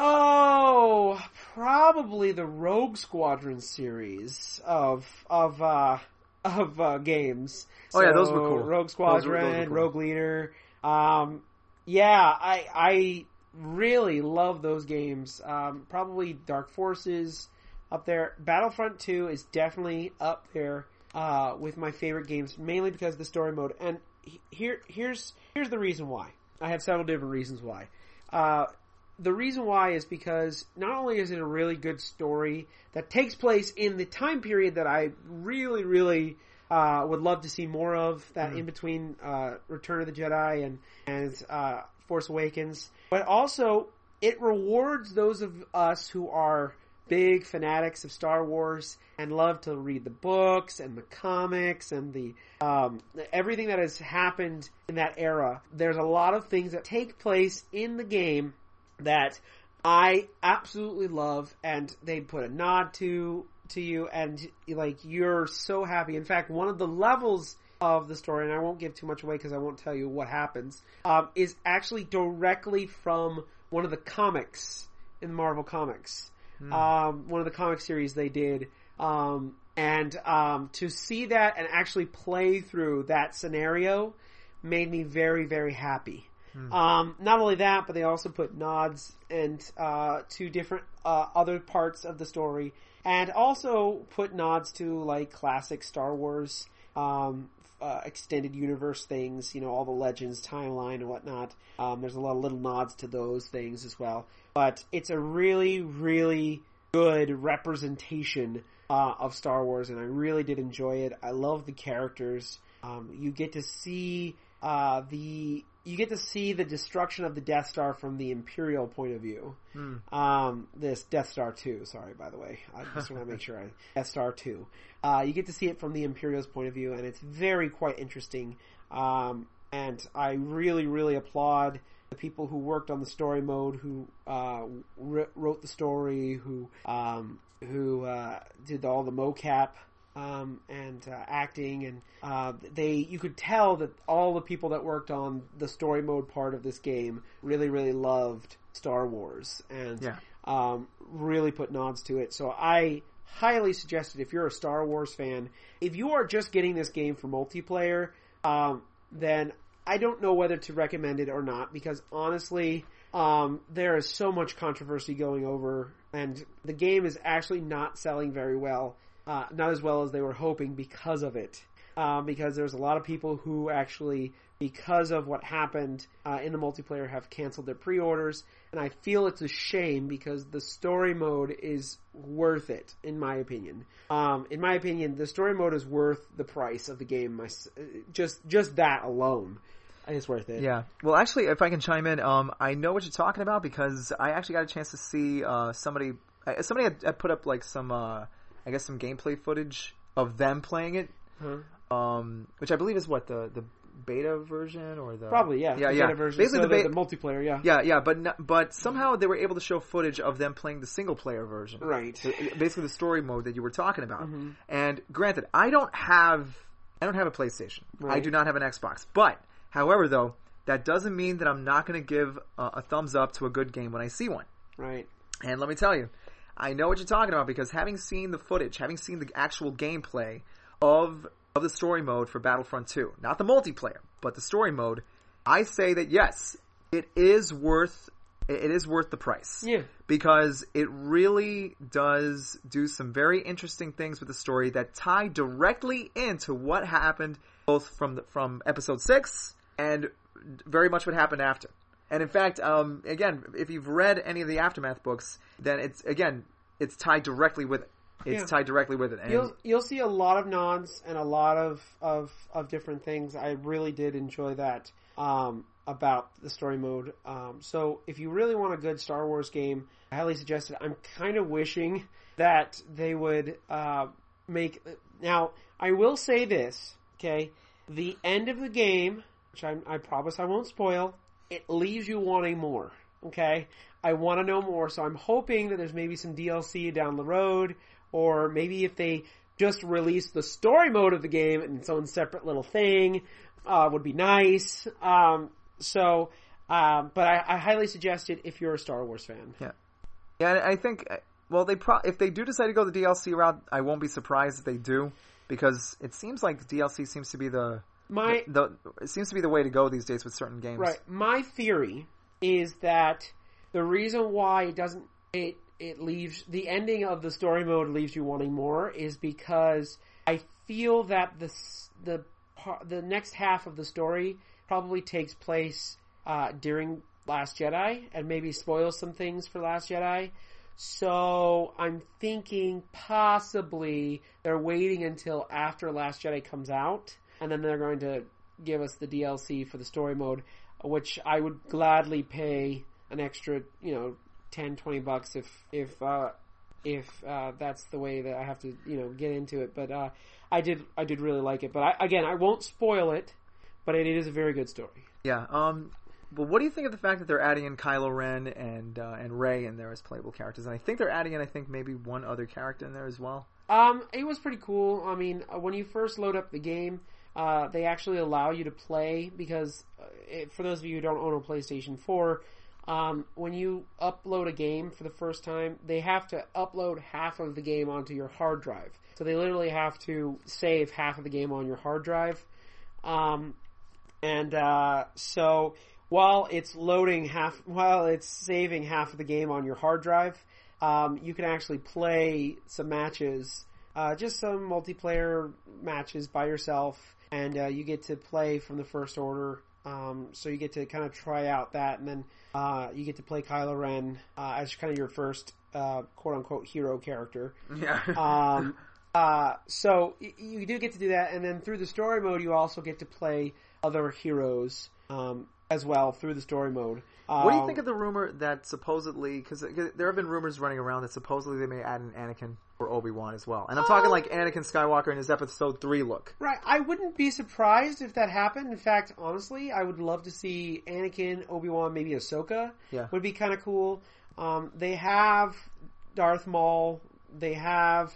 oh, probably the Rogue Squadron series of, of, uh, of, uh, games. Oh so, yeah, those were cool. Rogue Squadron, those were, those were cool. Rogue Leader. Um, yeah, I, I really love those games. Um, probably Dark Forces up there. Battlefront two is definitely up there. Uh, with my favorite games, mainly because of the story mode. And here, here's, here's the reason why. I have several different reasons why. Uh, the reason why is because not only is it a really good story that takes place in the time period that I really, really, uh, would love to see more of, that mm-hmm. in between, uh, Return of the Jedi and, and, uh, Force Awakens, but also it rewards those of us who are big fanatics of Star Wars and love to read the books and the comics and the um, everything that has happened in that era, there's a lot of things that take place in the game that I absolutely love, and they put a nod to to you, and like you're so happy. In fact, one of the levels of the story, and I won't give too much away because I won't tell you what happens, um, is actually directly from one of the comics in Marvel Comics. Hmm. Um, one of the comic series they did. Um, and um, to see that and actually play through that scenario made me very, very happy. Hmm. Um, not only that, but they also put nods and uh, to different uh, other parts of the story, and also put nods to like classic Star Wars um, uh, extended universe things, you know, all the Legends timeline and whatnot. Um, there's a lot of little nods to those things as well. But it's a really, really good representation uh, of Star Wars, and I really did enjoy it. I love the characters. Um, you get to see uh, the you get to see the destruction of the Death Star from the Imperial point of view. Hmm. Um, this Death Star two, sorry, by the way. I just want to make sure I Death Star two. Uh, you get to see it from the Imperial's point of view, and it's very quite interesting. Um, and I really, really applaud the people who worked on the story mode, who uh, r- wrote the story, who um, who uh, did all the mocap um, and uh, acting, and uh, they you could tell that all the people that worked on the story mode part of this game really, really loved Star Wars and yeah. um, really put nods to it. So I highly suggest it if you're a Star Wars fan. If you are just getting this game for multiplayer, um, then I don't know whether to recommend it or not, because honestly, um, there is so much controversy going over, and the game is actually not selling very well, uh, not as well as they were hoping because of it. Um, because there's a lot of people who actually, because of what happened uh, in the multiplayer, have canceled their pre-orders, and I feel it's a shame because the story mode is worth it, in my opinion. Um, in my opinion, the story mode is worth the price of the game. My, just just that alone. I think it's worth it. Yeah. Well, actually, if I can chime in, um, I know what you're talking about because I actually got a chance to see uh, somebody. Uh, somebody had, had put up like some, uh, I guess, some gameplay footage of them playing it. Huh. Um, which I believe is what the the beta version or the probably yeah yeah the yeah beta version. Basically so the, the, the multiplayer yeah yeah yeah but not, but somehow they were able to show footage of them playing the single player version, right? Basically the story mode that you were talking about. Mm-hmm. And granted, I don't have I don't have a PlayStation. Right. I do not have an Xbox. But however, though, that doesn't mean that I'm not going to give a, a thumbs up to a good game when I see one. Right. And let me tell you, I know what you're talking about because having seen the footage, having seen the actual gameplay of of the story mode for Battlefront two, not the multiplayer, but the story mode, I say that yes, it is worth it is worth the price. Yeah. Because it really does do some very interesting things with the story that tie directly into what happened both from the, from episode six and very much what happened after. And in fact, um, again, if you've read any of the Aftermath books, then it's again, it's tied directly with it. It's yeah. tied directly with it. And you'll you'll see a lot of nods and a lot of, of, of different things. I really did enjoy that um, about the story mode. Um, so if you really want a good Star Wars game, I highly suggest it. I'm kind of wishing that they would uh, make... Now, I will say this, okay? The end of the game, which I, I promise I won't spoil, it leaves you wanting more, okay? I want to know more, so I'm hoping that there's maybe some D L C down the road, or maybe if they just release the story mode of the game in its own separate little thing, uh, would be nice. Um, so, um, but I, I highly suggest it if you're a Star Wars fan. Yeah. Yeah, I think, well, they pro- if they do decide to go the D L C route, I won't be surprised if they do, because it seems like D L C seems to be the, My, the, the it seems to be the way to go these days with certain games. Right. My theory is that the reason why it doesn't, it, it leaves, the ending of the story mode leaves you wanting more is because I feel that the, the, the next half of the story probably takes place, uh, during Last Jedi and maybe spoils some things for Last Jedi. So I'm thinking possibly they're waiting until after Last Jedi comes out and then they're going to give us the D L C for the story mode, which I would gladly pay an extra, you know, ten, twenty bucks if, if, uh, if uh, that's the way that I have to, you know, get into it. But uh, I did, I did really like it. But I, again, I won't spoil it. But it is a very good story. Yeah. Um. But what do you think of the fact that they're adding in Kylo Ren and uh, and Rey in there as playable characters? And I think they're adding in, I think, maybe one other character in there as well. Um. It was pretty cool. I mean, when you first load up the game, uh, they actually allow you to play because, uh, it, for those of you who don't own a PlayStation four, um, when you upload a game for the first time, they have to upload half of the game onto your hard drive. So they literally have to save half of the game on your hard drive. Um. And uh, so while it's loading half, while it's saving half of the game on your hard drive, um, you can actually play some matches, uh, just some multiplayer matches by yourself, and uh, you get to play from the First Order. Um, so you get to kind of try out that, and then uh, you get to play Kylo Ren uh, as kind of your first uh, quote unquote hero character. Yeah. um, uh, so y- you do get to do that, and then through the story mode, you also get to play other heroes um, as well through the story mode. Um, what do you think of the rumor that supposedly, because there have been rumors running around that supposedly they may add an Anakin or Obi-Wan as well, and I'm talking um, like Anakin Skywalker in his Episode three look. Right, I wouldn't be surprised if that happened. In fact, honestly, I would love to see Anakin, Obi-Wan, maybe Ahsoka. Yeah, would be kind of cool. Um, they have Darth Maul. They have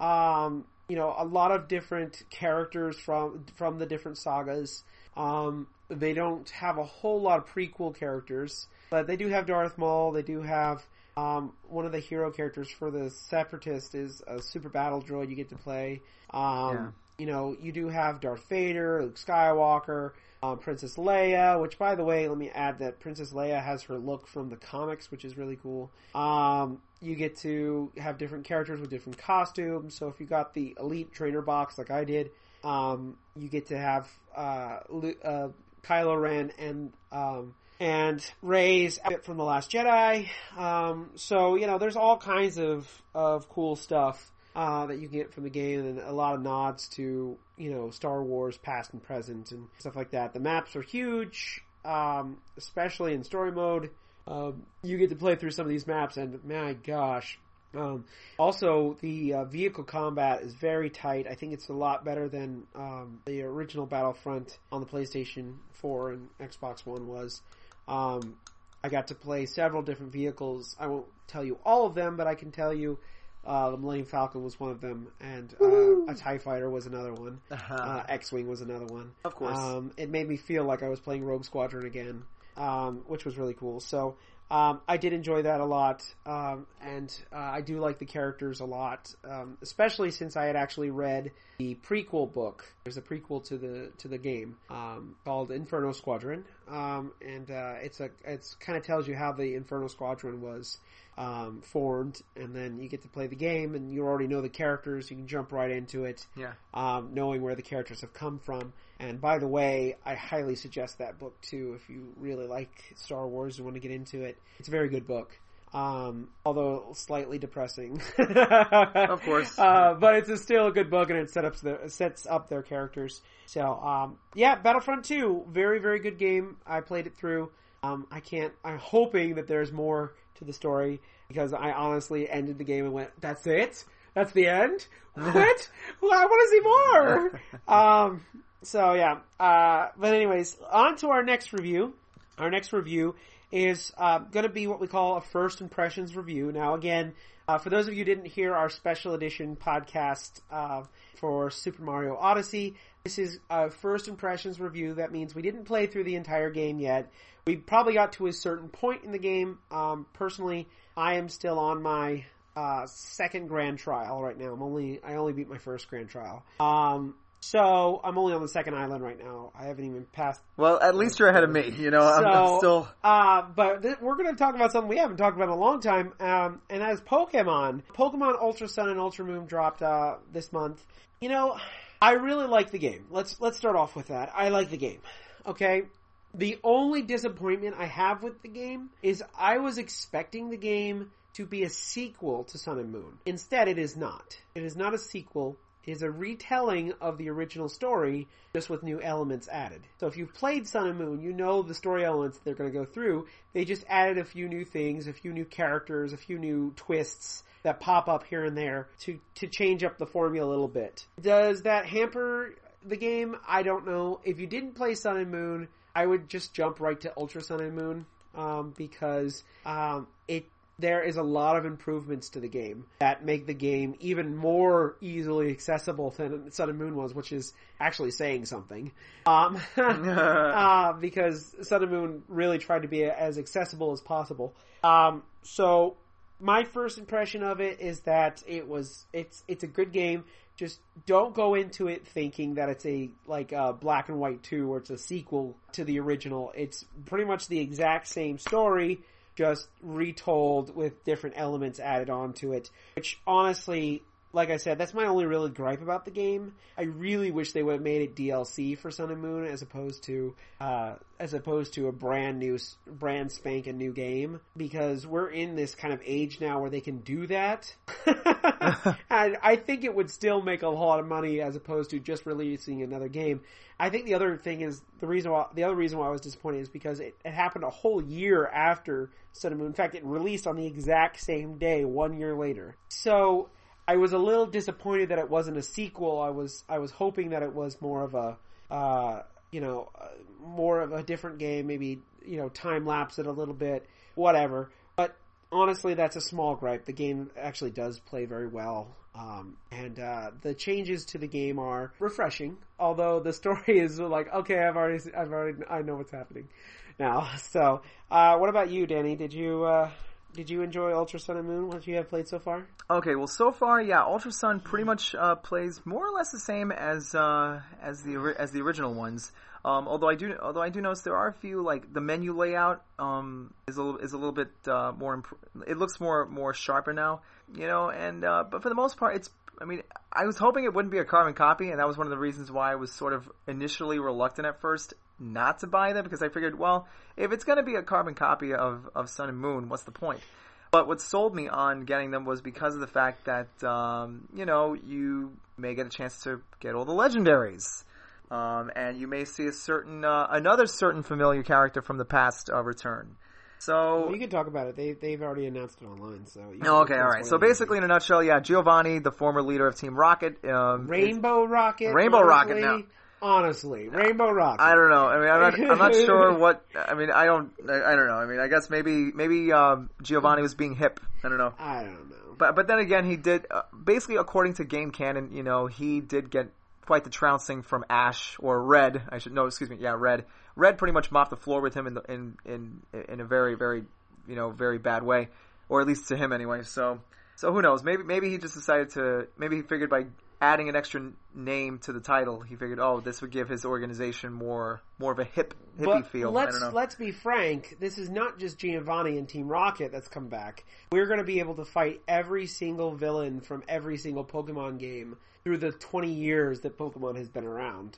um, you know a lot of different characters from from the different sagas. Um, they don't have a whole lot of prequel characters, but they do have Darth Maul. They do have um, one of the hero characters for the Separatist is a super battle droid you get to play. Um, yeah. You know, you do have Darth Vader, Luke Skywalker, um, Princess Leia, which, by the way, let me add that Princess Leia has her look from the comics, which is really cool. Um, you get to have different characters with different costumes. So if you got the Elite Trainer box like I did, Um, you get to have uh, uh, Kylo Ren and um, and Rey's outfit from The Last Jedi. Um, so you know, there's all kinds of of cool stuff uh, that you can get from the game, and a lot of nods to you know Star Wars past and present and stuff like that. The maps are huge, um, especially in story mode. Um, you get to play through some of these maps, and my gosh. Um, also, the uh, vehicle combat is very tight. I think it's a lot better than um, the original Battlefront on the PlayStation four and Xbox One was. Um, I got to play several different vehicles. I won't tell you all of them, but I can tell you uh, the Millennium Falcon was one of them, and uh, a TIE Fighter was another one. Uh-huh. Uh, X-Wing was another one. Of course. Um, it made me feel like I was playing Rogue Squadron again, um, which was really cool. So... Um, I did enjoy that a lot, um, and uh, I do like the characters a lot, um, especially since I had actually read the prequel book. There's a prequel to the to the game um, called Inferno Squadron, um, and uh, it's a it's kind of tells you how the Inferno Squadron was um, formed, and then you get to play the game, and you already know the characters. You can jump right into it, yeah, um, knowing where the characters have come from. And by the way, I highly suggest that book too if you really like Star Wars and want to get into it. It's a very good book, um, although slightly depressing. Of course. Uh, but it's a still a good book, and it set up the, sets up their characters. So, um, yeah, Battlefront two, very, very good game. I played it through. Um, I can't, I'm hoping that there's more to the story, because I honestly ended the game and went, that's it? That's the end? What? Well, I want to see more! um... So yeah, uh, but anyways, on to our next review. Our next review is uh, going to be what we call a first impressions review. Now again, uh, for those of you who didn't hear our special edition podcast uh, for Super Mario Odyssey, this is a first impressions review. That means we didn't play through the entire game yet. We probably got to a certain point in the game. Um, personally, I am still on my uh, second grand trial right now. I'm only I only beat my first grand trial. Um, So, I'm only on the second island right now. I haven't even passed... Well, at least you're ahead of me, you know, I'm, so, I'm still... Uh, but th- we're going to talk about something we haven't talked about in a long time, um, and as Pokemon. Pokemon Ultra Sun and Ultra Moon dropped, uh, this month. You know, I really like the game. Let's, let's start off with that. I like the game. Okay? The only disappointment I have with the game is I was expecting the game to be a sequel to Sun and Moon. Instead, it is not. It is not a sequel. Is a retelling of the original story, just with new elements added. So if you've played Sun and Moon, you know the story elements they're going to go through. They just added a few new things, a few new characters, a few new twists that pop up here and there to, to change up the formula a little bit. Does that hamper the game? I don't know. If you didn't play Sun and Moon, I would just jump right to Ultra Sun and Moon, um, because um, it there is a lot of improvements to the game that make the game even more easily accessible than Sun and Moon was, which is actually saying something. Um, uh, because Sun and Moon really tried to be as accessible as possible. Um, so my first impression of it is that it was, it's, it's a good game. Just don't go into it thinking that it's a, like, a Black and White two or it's a sequel to the original. It's pretty much the exact same story, just retold with different elements added onto it, which honestly, like I said, that's my only really gripe about the game. I really wish they would have made it D L C for Sun and Moon as opposed to, uh, as opposed to a brand new, brand spanking new game, because we're in this kind of age now where they can do that. And I think it would still make a lot of money as opposed to just releasing another game. I think the other thing is, the reason why, the other reason why I was disappointed is because it, it happened a whole year after Sun and Moon. In fact, it released on the exact same day, one year later. So, I was a little disappointed that it wasn't a sequel. I was, I was hoping that it was more of a, uh, you know, uh, more of a different game, maybe, you know, time lapse it a little bit, whatever. But honestly, that's a small gripe. The game actually does play very well. Um, and, uh, the changes to the game are refreshing, although the story is like, okay, I've already, I've already, I know what's happening now. So, uh, what about you, Danny? Did you, uh, Did you enjoy Ultra Sun and Moon? What you have played so far? Okay, well, so far, yeah, Ultra Sun pretty much uh, plays more or less the same as uh, as the as the original ones. Um, although I do although I do notice there are a few, like the menu layout um, is a little, is a little bit uh, more. Imp- it looks more more sharper now, you know. And uh, but for the most part, it's. I mean, I was hoping it wouldn't be a carbon copy, and that was one of the reasons why I was sort of initially reluctant at first not to buy them, because I figured, well, if it's going to be a carbon copy of, of Sun and Moon, what's the point? But what sold me on getting them was because of the fact that, um, you know, you may get a chance to get all the legendaries. Um, and you may see a certain, uh, another certain familiar character from the past uh, return. So well, you can talk about it. They they've already announced it online. So you oh, okay, all right. So basically, in a nutshell, yeah, Giovanni, the former leader of Team Rocket, um, Rainbow Rocket, Rainbow honestly, Rocket. Now, honestly, Rainbow Rocket. I don't know. I mean, I'm not. I'm not sure what. I mean, I don't. I, I don't know. I mean, I guess maybe maybe um, Giovanni was being hip. I don't know. I don't know. But but then again, he did uh, basically, according to game canon, you know, he did get quite the trouncing from Ash or Red. I should no, excuse me. Yeah, Red. Red pretty much mopped the floor with him in the, in in in a very very you know very bad way, or at least to him anyway. So so who knows? Maybe maybe he just decided to. Maybe he figured by adding an extra name to the title, he figured, oh, this would give his organization more more of a hip hippie but feel. Let's I don't know. let's be frank. This is not just Giovanni and Team Rocket that's come back. We're going to be able to fight every single villain from every single Pokemon game through the twenty years that Pokemon has been around.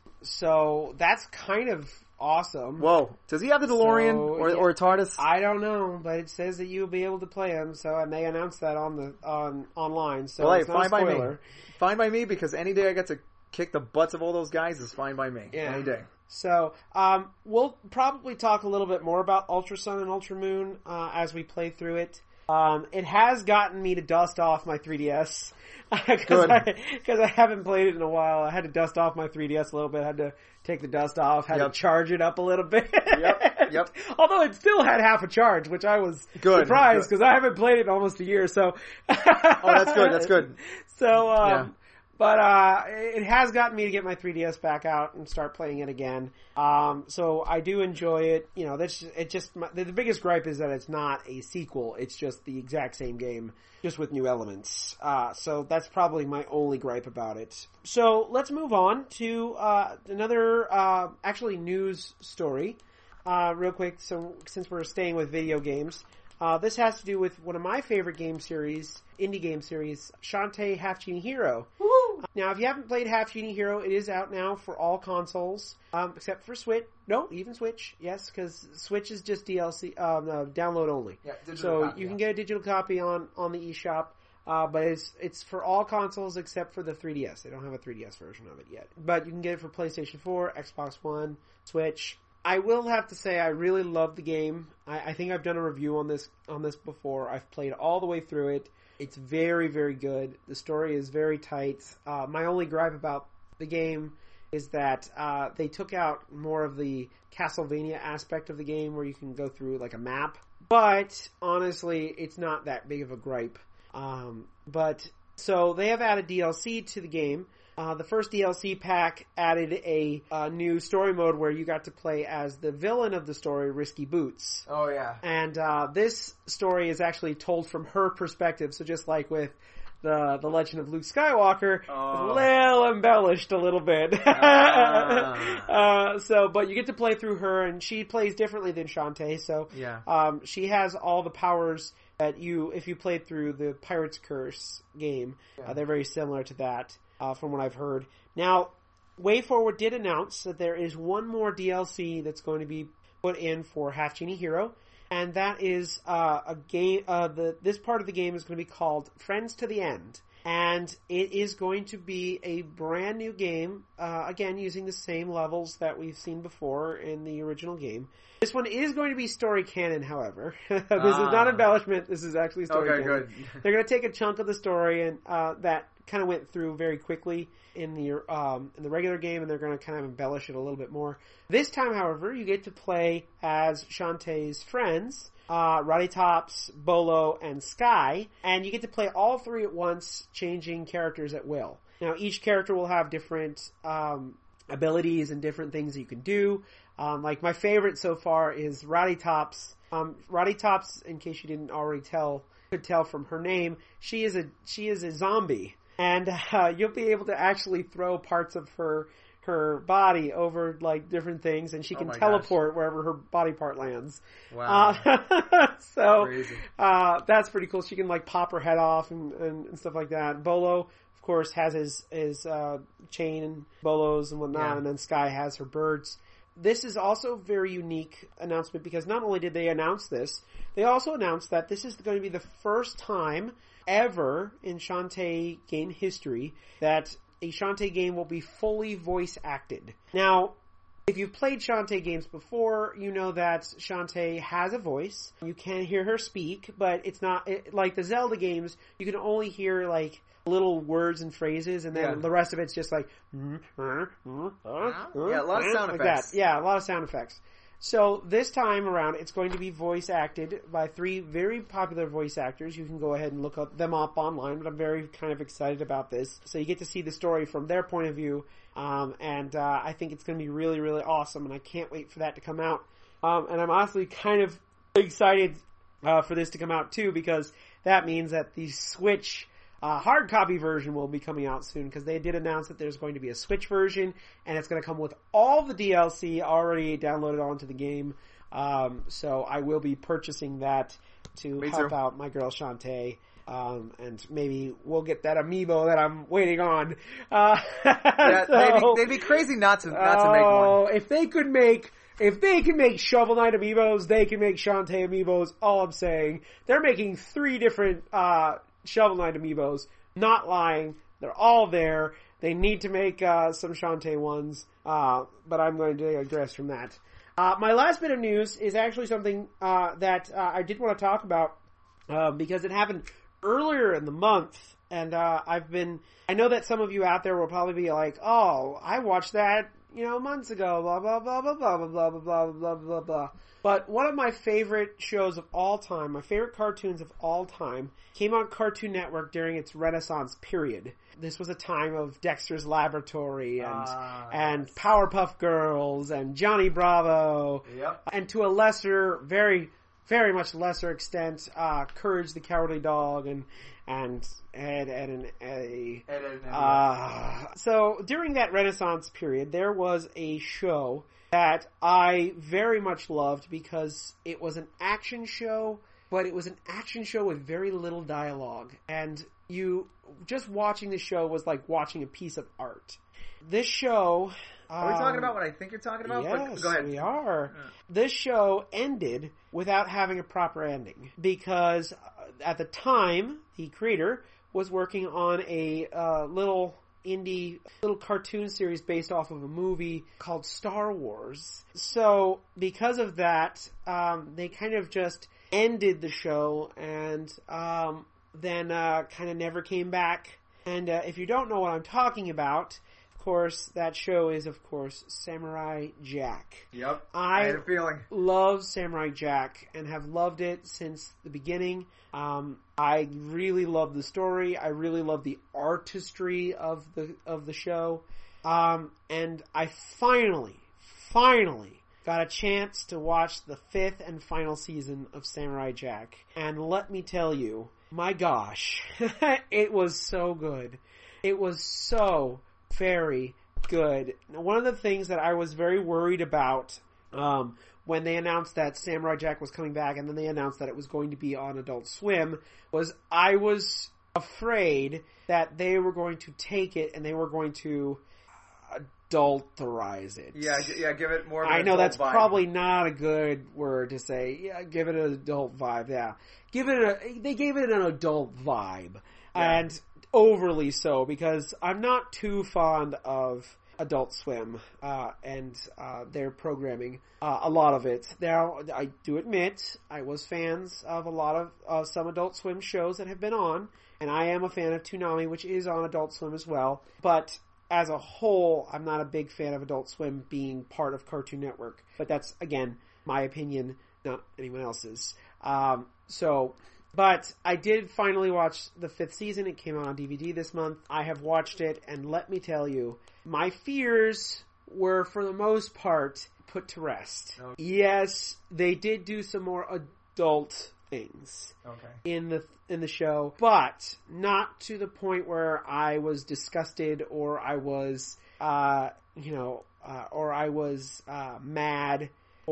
So that's kind of awesome. Whoa! Does he have the DeLorean so, or yeah, or TARDIS? I don't know, but it says that you'll be able to play them. So and they announced that on the on online. So well, hey, it's not fine a by spoiler. me. Fine by me, because any day I get to kick the butts of all those guys is fine by me. Yeah. Any day. So, um, we'll probably talk a little bit more about Ultra Sun and Ultra Moon, uh, as we play through it. Um, it has gotten me to dust off my three D S. Cause I, cause I haven't played it in a while. I had to dust off my three D S a little bit. I had to take the dust off, had yep. to charge it up a little bit. Yep, yep. Although it still had half a charge, which I was good, surprised because I haven't played it in almost a year, so. Oh, that's good, that's good. So, um, yeah. But, uh, it has gotten me to get my three D S back out and start playing it again. Um, so I do enjoy it. You know, that's, it just, my, the, the biggest gripe is that it's not a sequel. It's just the exact same game, just with new elements. Uh, so that's probably my only gripe about it. So let's move on to, uh, another, uh, actually news story, uh, real quick. So since we're staying with video games, uh, this has to do with one of my favorite game series, indie game series, Shantae Half Genie Hero. Woo! Now, if you haven't played Half Genie Hero, it is out now for all consoles, um, except for Switch. No, even Switch. Yes, because Switch is just D L C, um, uh, download only. Yeah, digital so copy, you yeah. can get a digital copy on, on the eShop, uh, but it's, it's for all consoles except for the three D S. They don't have a three D S version of it yet. But you can get it for PlayStation four, Xbox One, Switch. I will have to say I really love the game. I, I think I've done a review on this on this before. I've played all the way through it. It's very, very good. The story is very tight. Uh, my only gripe about the game is that uh, they took out more of the Castlevania aspect of the game where you can go through like a map. But honestly, it's not that big of a gripe. Um, but so they have added D L C to the game. Uh, the first D L C pack added a, a new story mode where you got to play as the villain of the story, Risky Boots. Oh, yeah. And uh, this story is actually told from her perspective. So just like with the the Legend of Luke Skywalker, oh. a little embellished a little bit. ah. uh, so, but you get to play through her, and she plays differently than Shantae. So, yeah. um, she has all the powers that you, if you played through the Pirate's Curse game, yeah. uh, they're very similar to that, uh, from what I've heard. Now, WayForward did announce that there is one more D L C that's going to be put in for Half Genie Hero. And that is uh, a game. Uh, the this part of the game is going to be called Friends to the End, and it is going to be a brand new game. Uh, again, using the same levels that we've seen before in the original game. This one is going to be story canon, however. this ah. is not embellishment. This is actually story okay, canon. Good. They're going to take a chunk of the story and uh, that kind of went through very quickly in the um, in the regular game, and they're going to kind of embellish it a little bit more. This time, however, you get to play as Shantae's friends, uh, Roddy Tops, Bolo, and Sky, and you get to play all three at once, changing characters at will. Now, each character will have different um, abilities and different things that you can do. Um, like my favorite so far is Roddy Tops. Um, Roddy Tops, in case you didn't already tell, could tell from her name, she is a she is a zombie. And uh, you'll be able to actually throw parts of her her body over like different things, and she can oh teleport gosh. wherever her body part lands. Wow! Uh, so uh, that's pretty cool. She can like pop her head off and, and, and stuff like that. Bolo, of course, has his his uh, chain and bolos and whatnot, yeah. and then Sky has her birds. This is also a very unique announcement because not only did they announce this, they also announced that this is going to be the first time ever in Shantae game history that a Shantae game will be fully voice acted. Now, if you've played Shantae games before, you know that Shantae has a voice. You can hear her speak, but it's not it, like the Zelda games. You can only hear like little words and phrases, and then yeah. the rest of it's just like mm, mm, mm, uh, yeah, a lot of sound like effects. That. Yeah, a lot of sound effects. So this time around, it's going to be voice acted by three very popular voice actors. You can go ahead and look up them up online, but I'm very kind of excited about this. So you get to see the story from their point of view, um, and uh, I think it's going to be really, really awesome, and I can't wait for that to come out. Um, and I'm honestly kind of excited uh, for this to come out too, because that means that the Switch Uh, hard copy version will be coming out soon, because they did announce that there's going to be a Switch version, and it's going to come with all the D L C already downloaded onto the game. Um, so I will be purchasing that to Me help too. out my girl Shantae. Um, and maybe we'll get that amiibo that I'm waiting on. Uh, yeah, so, they'd, be, they'd be crazy not to not oh, to make one. If they could make If they can make Shovel Knight amiibos, they can make Shantae amiibos. All I'm saying, they're making three different uh, Shovel Knight amiibos. Not lying, they're all there. They need to make uh, some Shantae ones, uh, but I'm going to digress from that. Uh, my last bit of news is actually something uh, that uh, I did want to talk about uh, because it happened earlier in the month, and uh, I've been. I know that some of you out there will probably be like, "Oh, I watched that." You know, months ago, blah, blah, blah, blah, blah, blah, blah, blah, blah, blah, blah, blah. But one of my favorite shows of all time, my favorite cartoons of all time, came on Cartoon Network during its Renaissance period. This was a time of Dexter's Laboratory and uh, and yes. Powerpuff Girls and Johnny Bravo. Yep. And to a lesser, very, very much lesser extent, uh, Courage the Cowardly Dog and and Ed, Ed, and Eddie. Ed, Ed, and uh, so during that Renaissance period, there was a show that I very much loved because it was an action show, but it was an action show with very little dialogue. And you, just watching the show was like watching a piece of art. This show... Are we talking about what I think you're talking about? Yes, Go ahead. we are. Yeah. This show ended without having a proper ending because at the time, the creator was working on a uh, little indie, little cartoon series based off of a movie called Star Wars. So because of that, um, they kind of just ended the show, and um, then uh, kind of never came back. And uh, if you don't know what I'm talking about, of course, that show is, of course, Samurai Jack. Yep. I, I had a feeling. love Samurai Jack and have loved it since the beginning. Um, I really love the story. I really love the artistry of the of the show. Um, and I finally, finally got a chance to watch the fifth and final season of Samurai Jack. And let me tell you, my gosh, it was so good. It was so very good. One of the things that I was very worried about um, when they announced that Samurai Jack was coming back and then they announced that it was going to be on Adult Swim was I was afraid that they were going to take it and they were going to adulterize it. Yeah, yeah, give it more of an I know that's vibe. probably not a good word to say. Yeah, give it an adult vibe, yeah. Give it a, they gave it an adult vibe. Yeah. And overly so, because I'm not too fond of Adult Swim, uh, and, uh, their programming, uh, a lot of it. Now, I do admit, I was fans of a lot of, uh, some Adult Swim shows that have been on, and I am a fan of Toonami, which is on Adult Swim as well, but as a whole, I'm not a big fan of Adult Swim being part of Cartoon Network. But that's, again, my opinion, not anyone else's. Um, so, but I did finally watch the fifth season. It came out on D V D this month. I have watched it, and let me tell you, my fears were, for the most part, put to rest. Okay. Yes, they did do some more adult things okay. in the in the show, but not to the point where I was disgusted or I was, uh, you know, uh, or I was uh, mad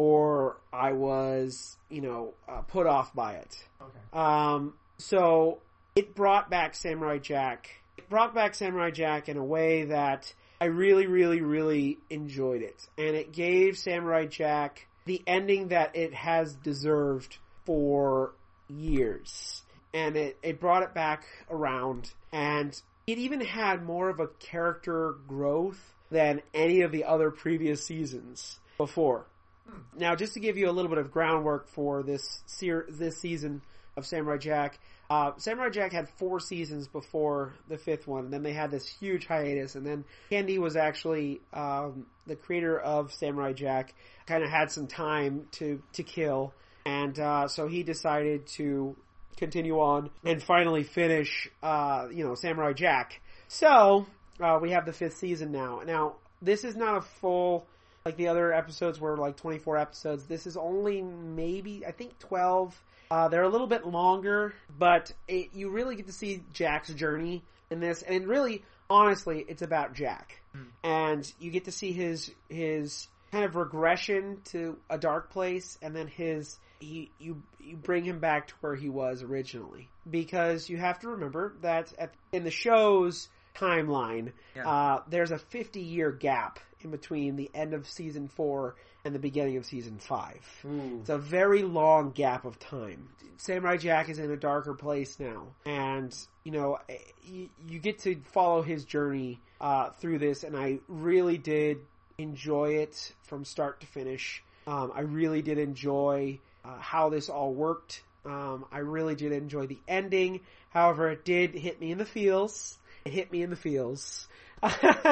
or I was, you know, uh, put off by it. Okay. Um, so it brought back Samurai Jack. It brought back Samurai Jack in a way that I really, really, really enjoyed it, and it gave Samurai Jack the ending that it has deserved for years. And it, it brought it back around, and it even had more of a character growth than any of the other previous seasons before. Hmm. Now, just to give you a little bit of groundwork for this ser- this season of Samurai Jack, uh, Samurai Jack had four seasons before the fifth one, and then they had this huge hiatus, and then Candy was actually um, the creator of Samurai Jack, kind of had some time to, to kill. And, uh, so he decided to continue on and finally finish, uh, you know, Samurai Jack. So, uh, we have the fifth season now. Now, this is not a full, like the other episodes were like twenty-four episodes. This is only maybe, I think twelve. Uh, they're a little bit longer, but it, you really get to see Jack's journey in this. And really, honestly, it's about Jack. Mm. And you get to see his, his kind of regression to a dark place, and then his, He, you you bring him back to where he was originally, because you have to remember that at, in the show's timeline, yeah. uh, there's a fifty year gap in between the end of season four and the beginning of season five. Ooh. It's a very long gap of time. Samurai Jack is in a darker place now, and you know you, you get to follow his journey uh, through this, and I really did enjoy it from start to finish. Um, I really did enjoy Uh, how this all worked. Um, I really did enjoy the ending. However, it did hit me in the feels. It hit me in the feels. oh,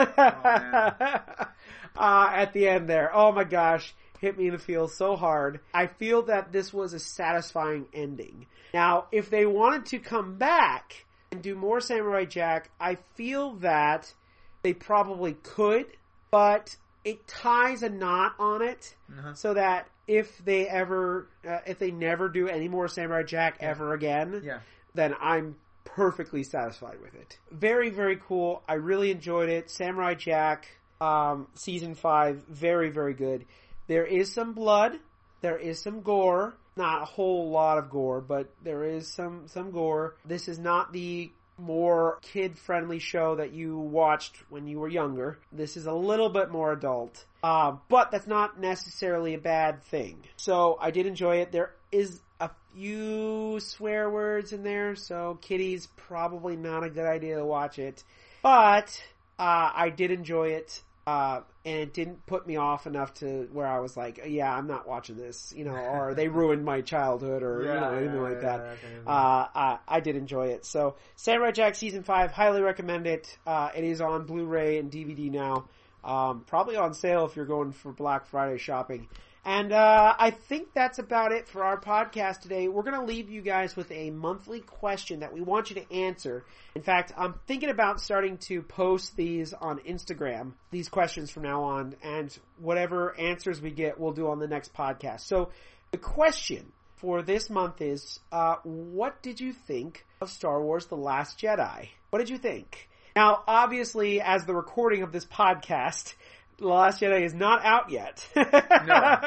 uh, at the end there. Oh my gosh. Hit me in the feels so hard. I feel that this was a satisfying ending. Now, if they wanted to come back and do more Samurai Jack, I feel that they probably could, but it ties a knot on it uh-huh. so that if they ever, uh, if they never do any more Samurai Jack yeah. ever again, yeah. then I'm perfectly satisfied with it. Very, very cool. I really enjoyed it. Samurai Jack, um, season five, very, very good. There is some blood. There is some gore. Not a whole lot of gore, but there is some, some gore. This is not the more kid-friendly show that you watched when you were younger. This is a little bit more adult. Uh, but that's not necessarily a bad thing. So, I did enjoy it. There is a few swear words in there, so kiddies, probably not a good idea to watch it. But, uh, I did enjoy it. Uh, and it didn't put me off enough to where I was like, yeah, I'm not watching this, you know, or they ruined my childhood or, yeah, you know, anything yeah, like yeah, that. yeah, yeah. Uh, I, I did enjoy it. So Samurai Jack Season five, highly recommend it. Uh, it is on Blu-ray and D V D now. Um, probably on sale if you're going for Black Friday shopping. And uh, I think that's about it for our podcast today. We're going to leave you guys with a monthly question that we want you to answer. In fact, I'm thinking about starting to post these on Instagram, these questions from now on, and whatever answers we get, we'll do on the next podcast. So the question for this month is, uh, what did you think of Star Wars The Last Jedi? What did you think? Now, obviously, as the recording of this podcast, The Last Jedi is not out yet. No.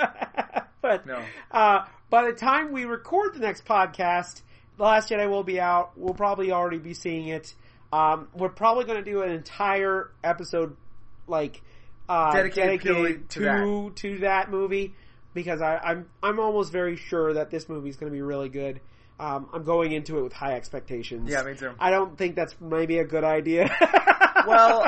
but no. Uh, by the time we record the next podcast, The Last Jedi will be out. We'll probably already be seeing it. Um, we're probably going to do an entire episode, like, uh, dedicated, dedicated to, to, that. to that movie, because I, I'm, I'm almost very sure that this movie is going to be really good. Um, I'm going into it with high expectations. Yeah, me too. I don't think that's maybe a good idea. Well,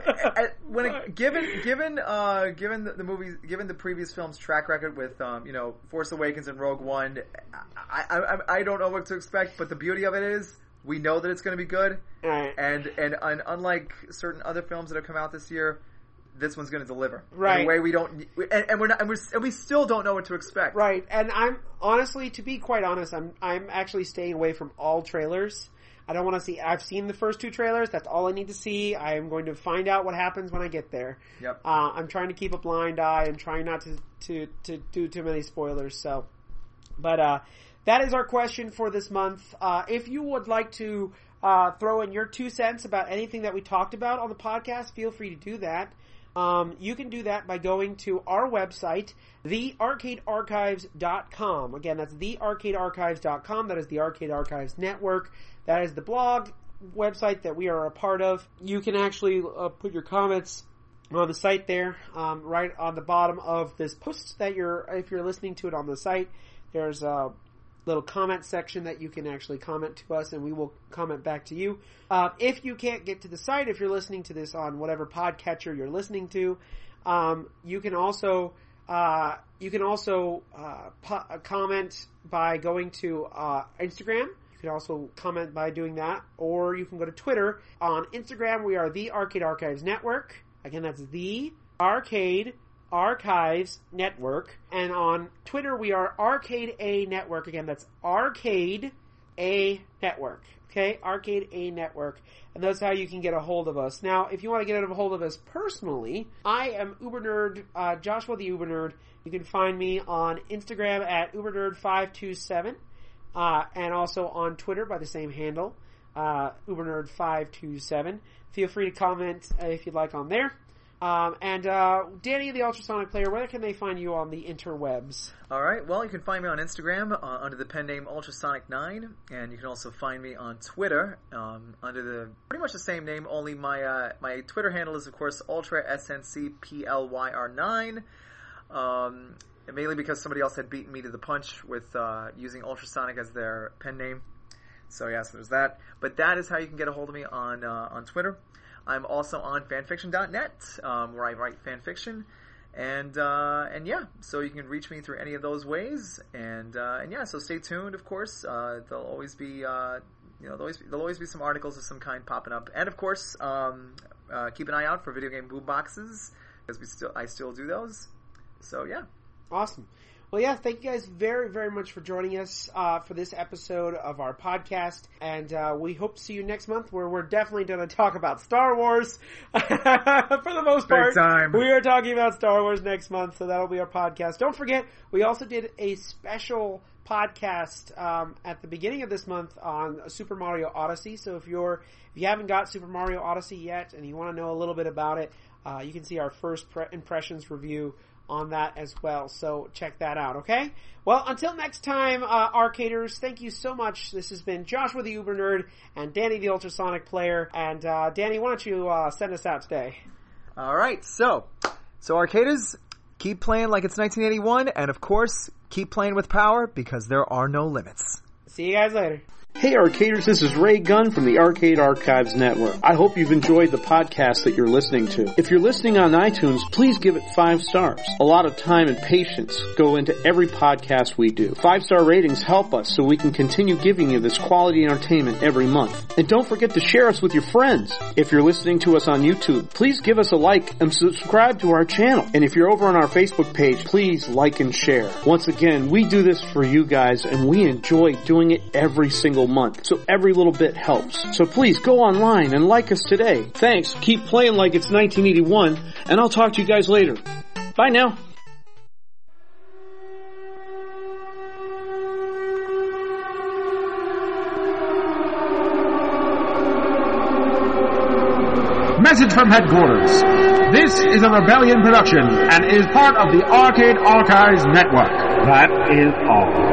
when it, given given uh, given the, the movies, given the previous film's track record with um, you know Force Awakens and Rogue One, I, I I I don't know what to expect. But the beauty of it is we know that it's going to be good, right. and, and and unlike certain other films that have come out this year, this one's going to deliver. Right. In a way we don't, and, and we're not, and, we're, and we still don't know what to expect. Right. And I'm honestly, to be quite honest, I'm I'm actually staying away from all trailers. I don't want to see. I've seen the first two trailers. That's all I need to see. I am going to find out what happens when I get there. Yep. Uh, I'm trying to keep a blind eye and trying not to to to do too many spoilers. So, but uh, that is our question for this month. Uh, if you would like to uh, throw in your two cents about anything that we talked about on the podcast, feel free to do that. Um, you can do that by going to our website, the arcade archives dot com. Again, that's the arcade archives dot com. That is the Arcade Archives Network. That is the blog website that we are a part of. You can actually uh, put your comments on the site there, um, right on the bottom of this post that you're, if you're listening to it on the site, there's a little comment section that you can actually comment to us and we will comment back to you. Uh, if you can't get to the site, if you're listening to this on whatever podcatcher you're listening to, um, you can also, uh, you can also, uh, po- comment by going to, uh, Instagram. You can also comment by doing that, or you can go to Twitter. On Instagram, we are the Arcade Archives Network. Again, that's the Arcade Archives Network. And on Twitter, we are Arcade A Network. Again, that's Arcade A Network. Okay, Arcade A Network. And that's how you can get a hold of us. Now, if you want to get a hold of us personally, I am Uber Nerd, uh, Joshua the Uber Nerd. You can find me on Instagram at Uber Nerd five two seven. Uh, and also on Twitter by the same handle, uh, Uber Nerd five two seven. Feel free to comment uh, if you'd like on there. Um, and, uh, Danny the Ultrasonic Player, where can they find you on the interwebs? Alright, well, you can find me on Instagram uh, under the pen name Ultrasonic nine, and you can also find me on Twitter um, under the pretty much the same name, only my uh, my Twitter handle is, of course, Ultra S N C P L Y R nine. Um, mainly because somebody else had beaten me to the punch with uh, using Ultrasonic as their pen name. So, yes, yeah, so there's that. But that is how you can get a hold of me on uh, on Twitter. I'm also on fanfiction dot net, um, where I write fanfiction, and uh, and yeah, so you can reach me through any of those ways, and uh, and yeah, so stay tuned. Of course, uh, there'll always be uh, you know there'll always be, there'll always be some articles of some kind popping up, and of course, um, uh, keep an eye out for video game boom boxes because we still I still do those. So yeah, awesome. Well, yeah, thank you guys very, very much for joining us uh, for this episode of our podcast. And uh, we hope to see you next month where we're definitely going to talk about Star Wars. For the most part, Big time. We are talking about Star Wars next month, so that'll be our podcast. Don't forget, we also did a special podcast um, at the beginning of this month on Super Mario Odyssey. So if you're if you haven't got Super Mario Odyssey yet and you want to know a little bit about it, uh, you can see our first pre- impressions review on that as well. So check that out, okay? Well, until next time, uh, Arcaders, thank you so much. This has been Joshua the Uber Nerd and Danny the Ultrasonic Player. And uh, Danny, why don't you uh, send us out today? All right, so so Arcaders, keep playing like it's nineteen eighty-one, and of course, keep playing with power because there are no limits. See you guys later. Hey Arcaders, this is Ray Gunn from the Arcade Archives Network. I hope you've enjoyed the podcast that you're listening to. If you're listening on iTunes, please give it five stars. A lot of time and patience go into every podcast we do. Five-star ratings help us so we can continue giving you this quality entertainment every month. And don't forget to share us with your friends. If you're listening to us on YouTube, please give us a like and subscribe to our channel. And if you're over on our Facebook page, please like and share. Once again, we do this for you guys and we enjoy doing it every single month, so every little bit helps. So please go online and like us today. Thanks, keep playing like it's nineteen eighty-one, and I'll talk to you guys later. Bye now. Message from headquarters. This is a Rebellion production and is part of the Arcade Archives Network. That is all.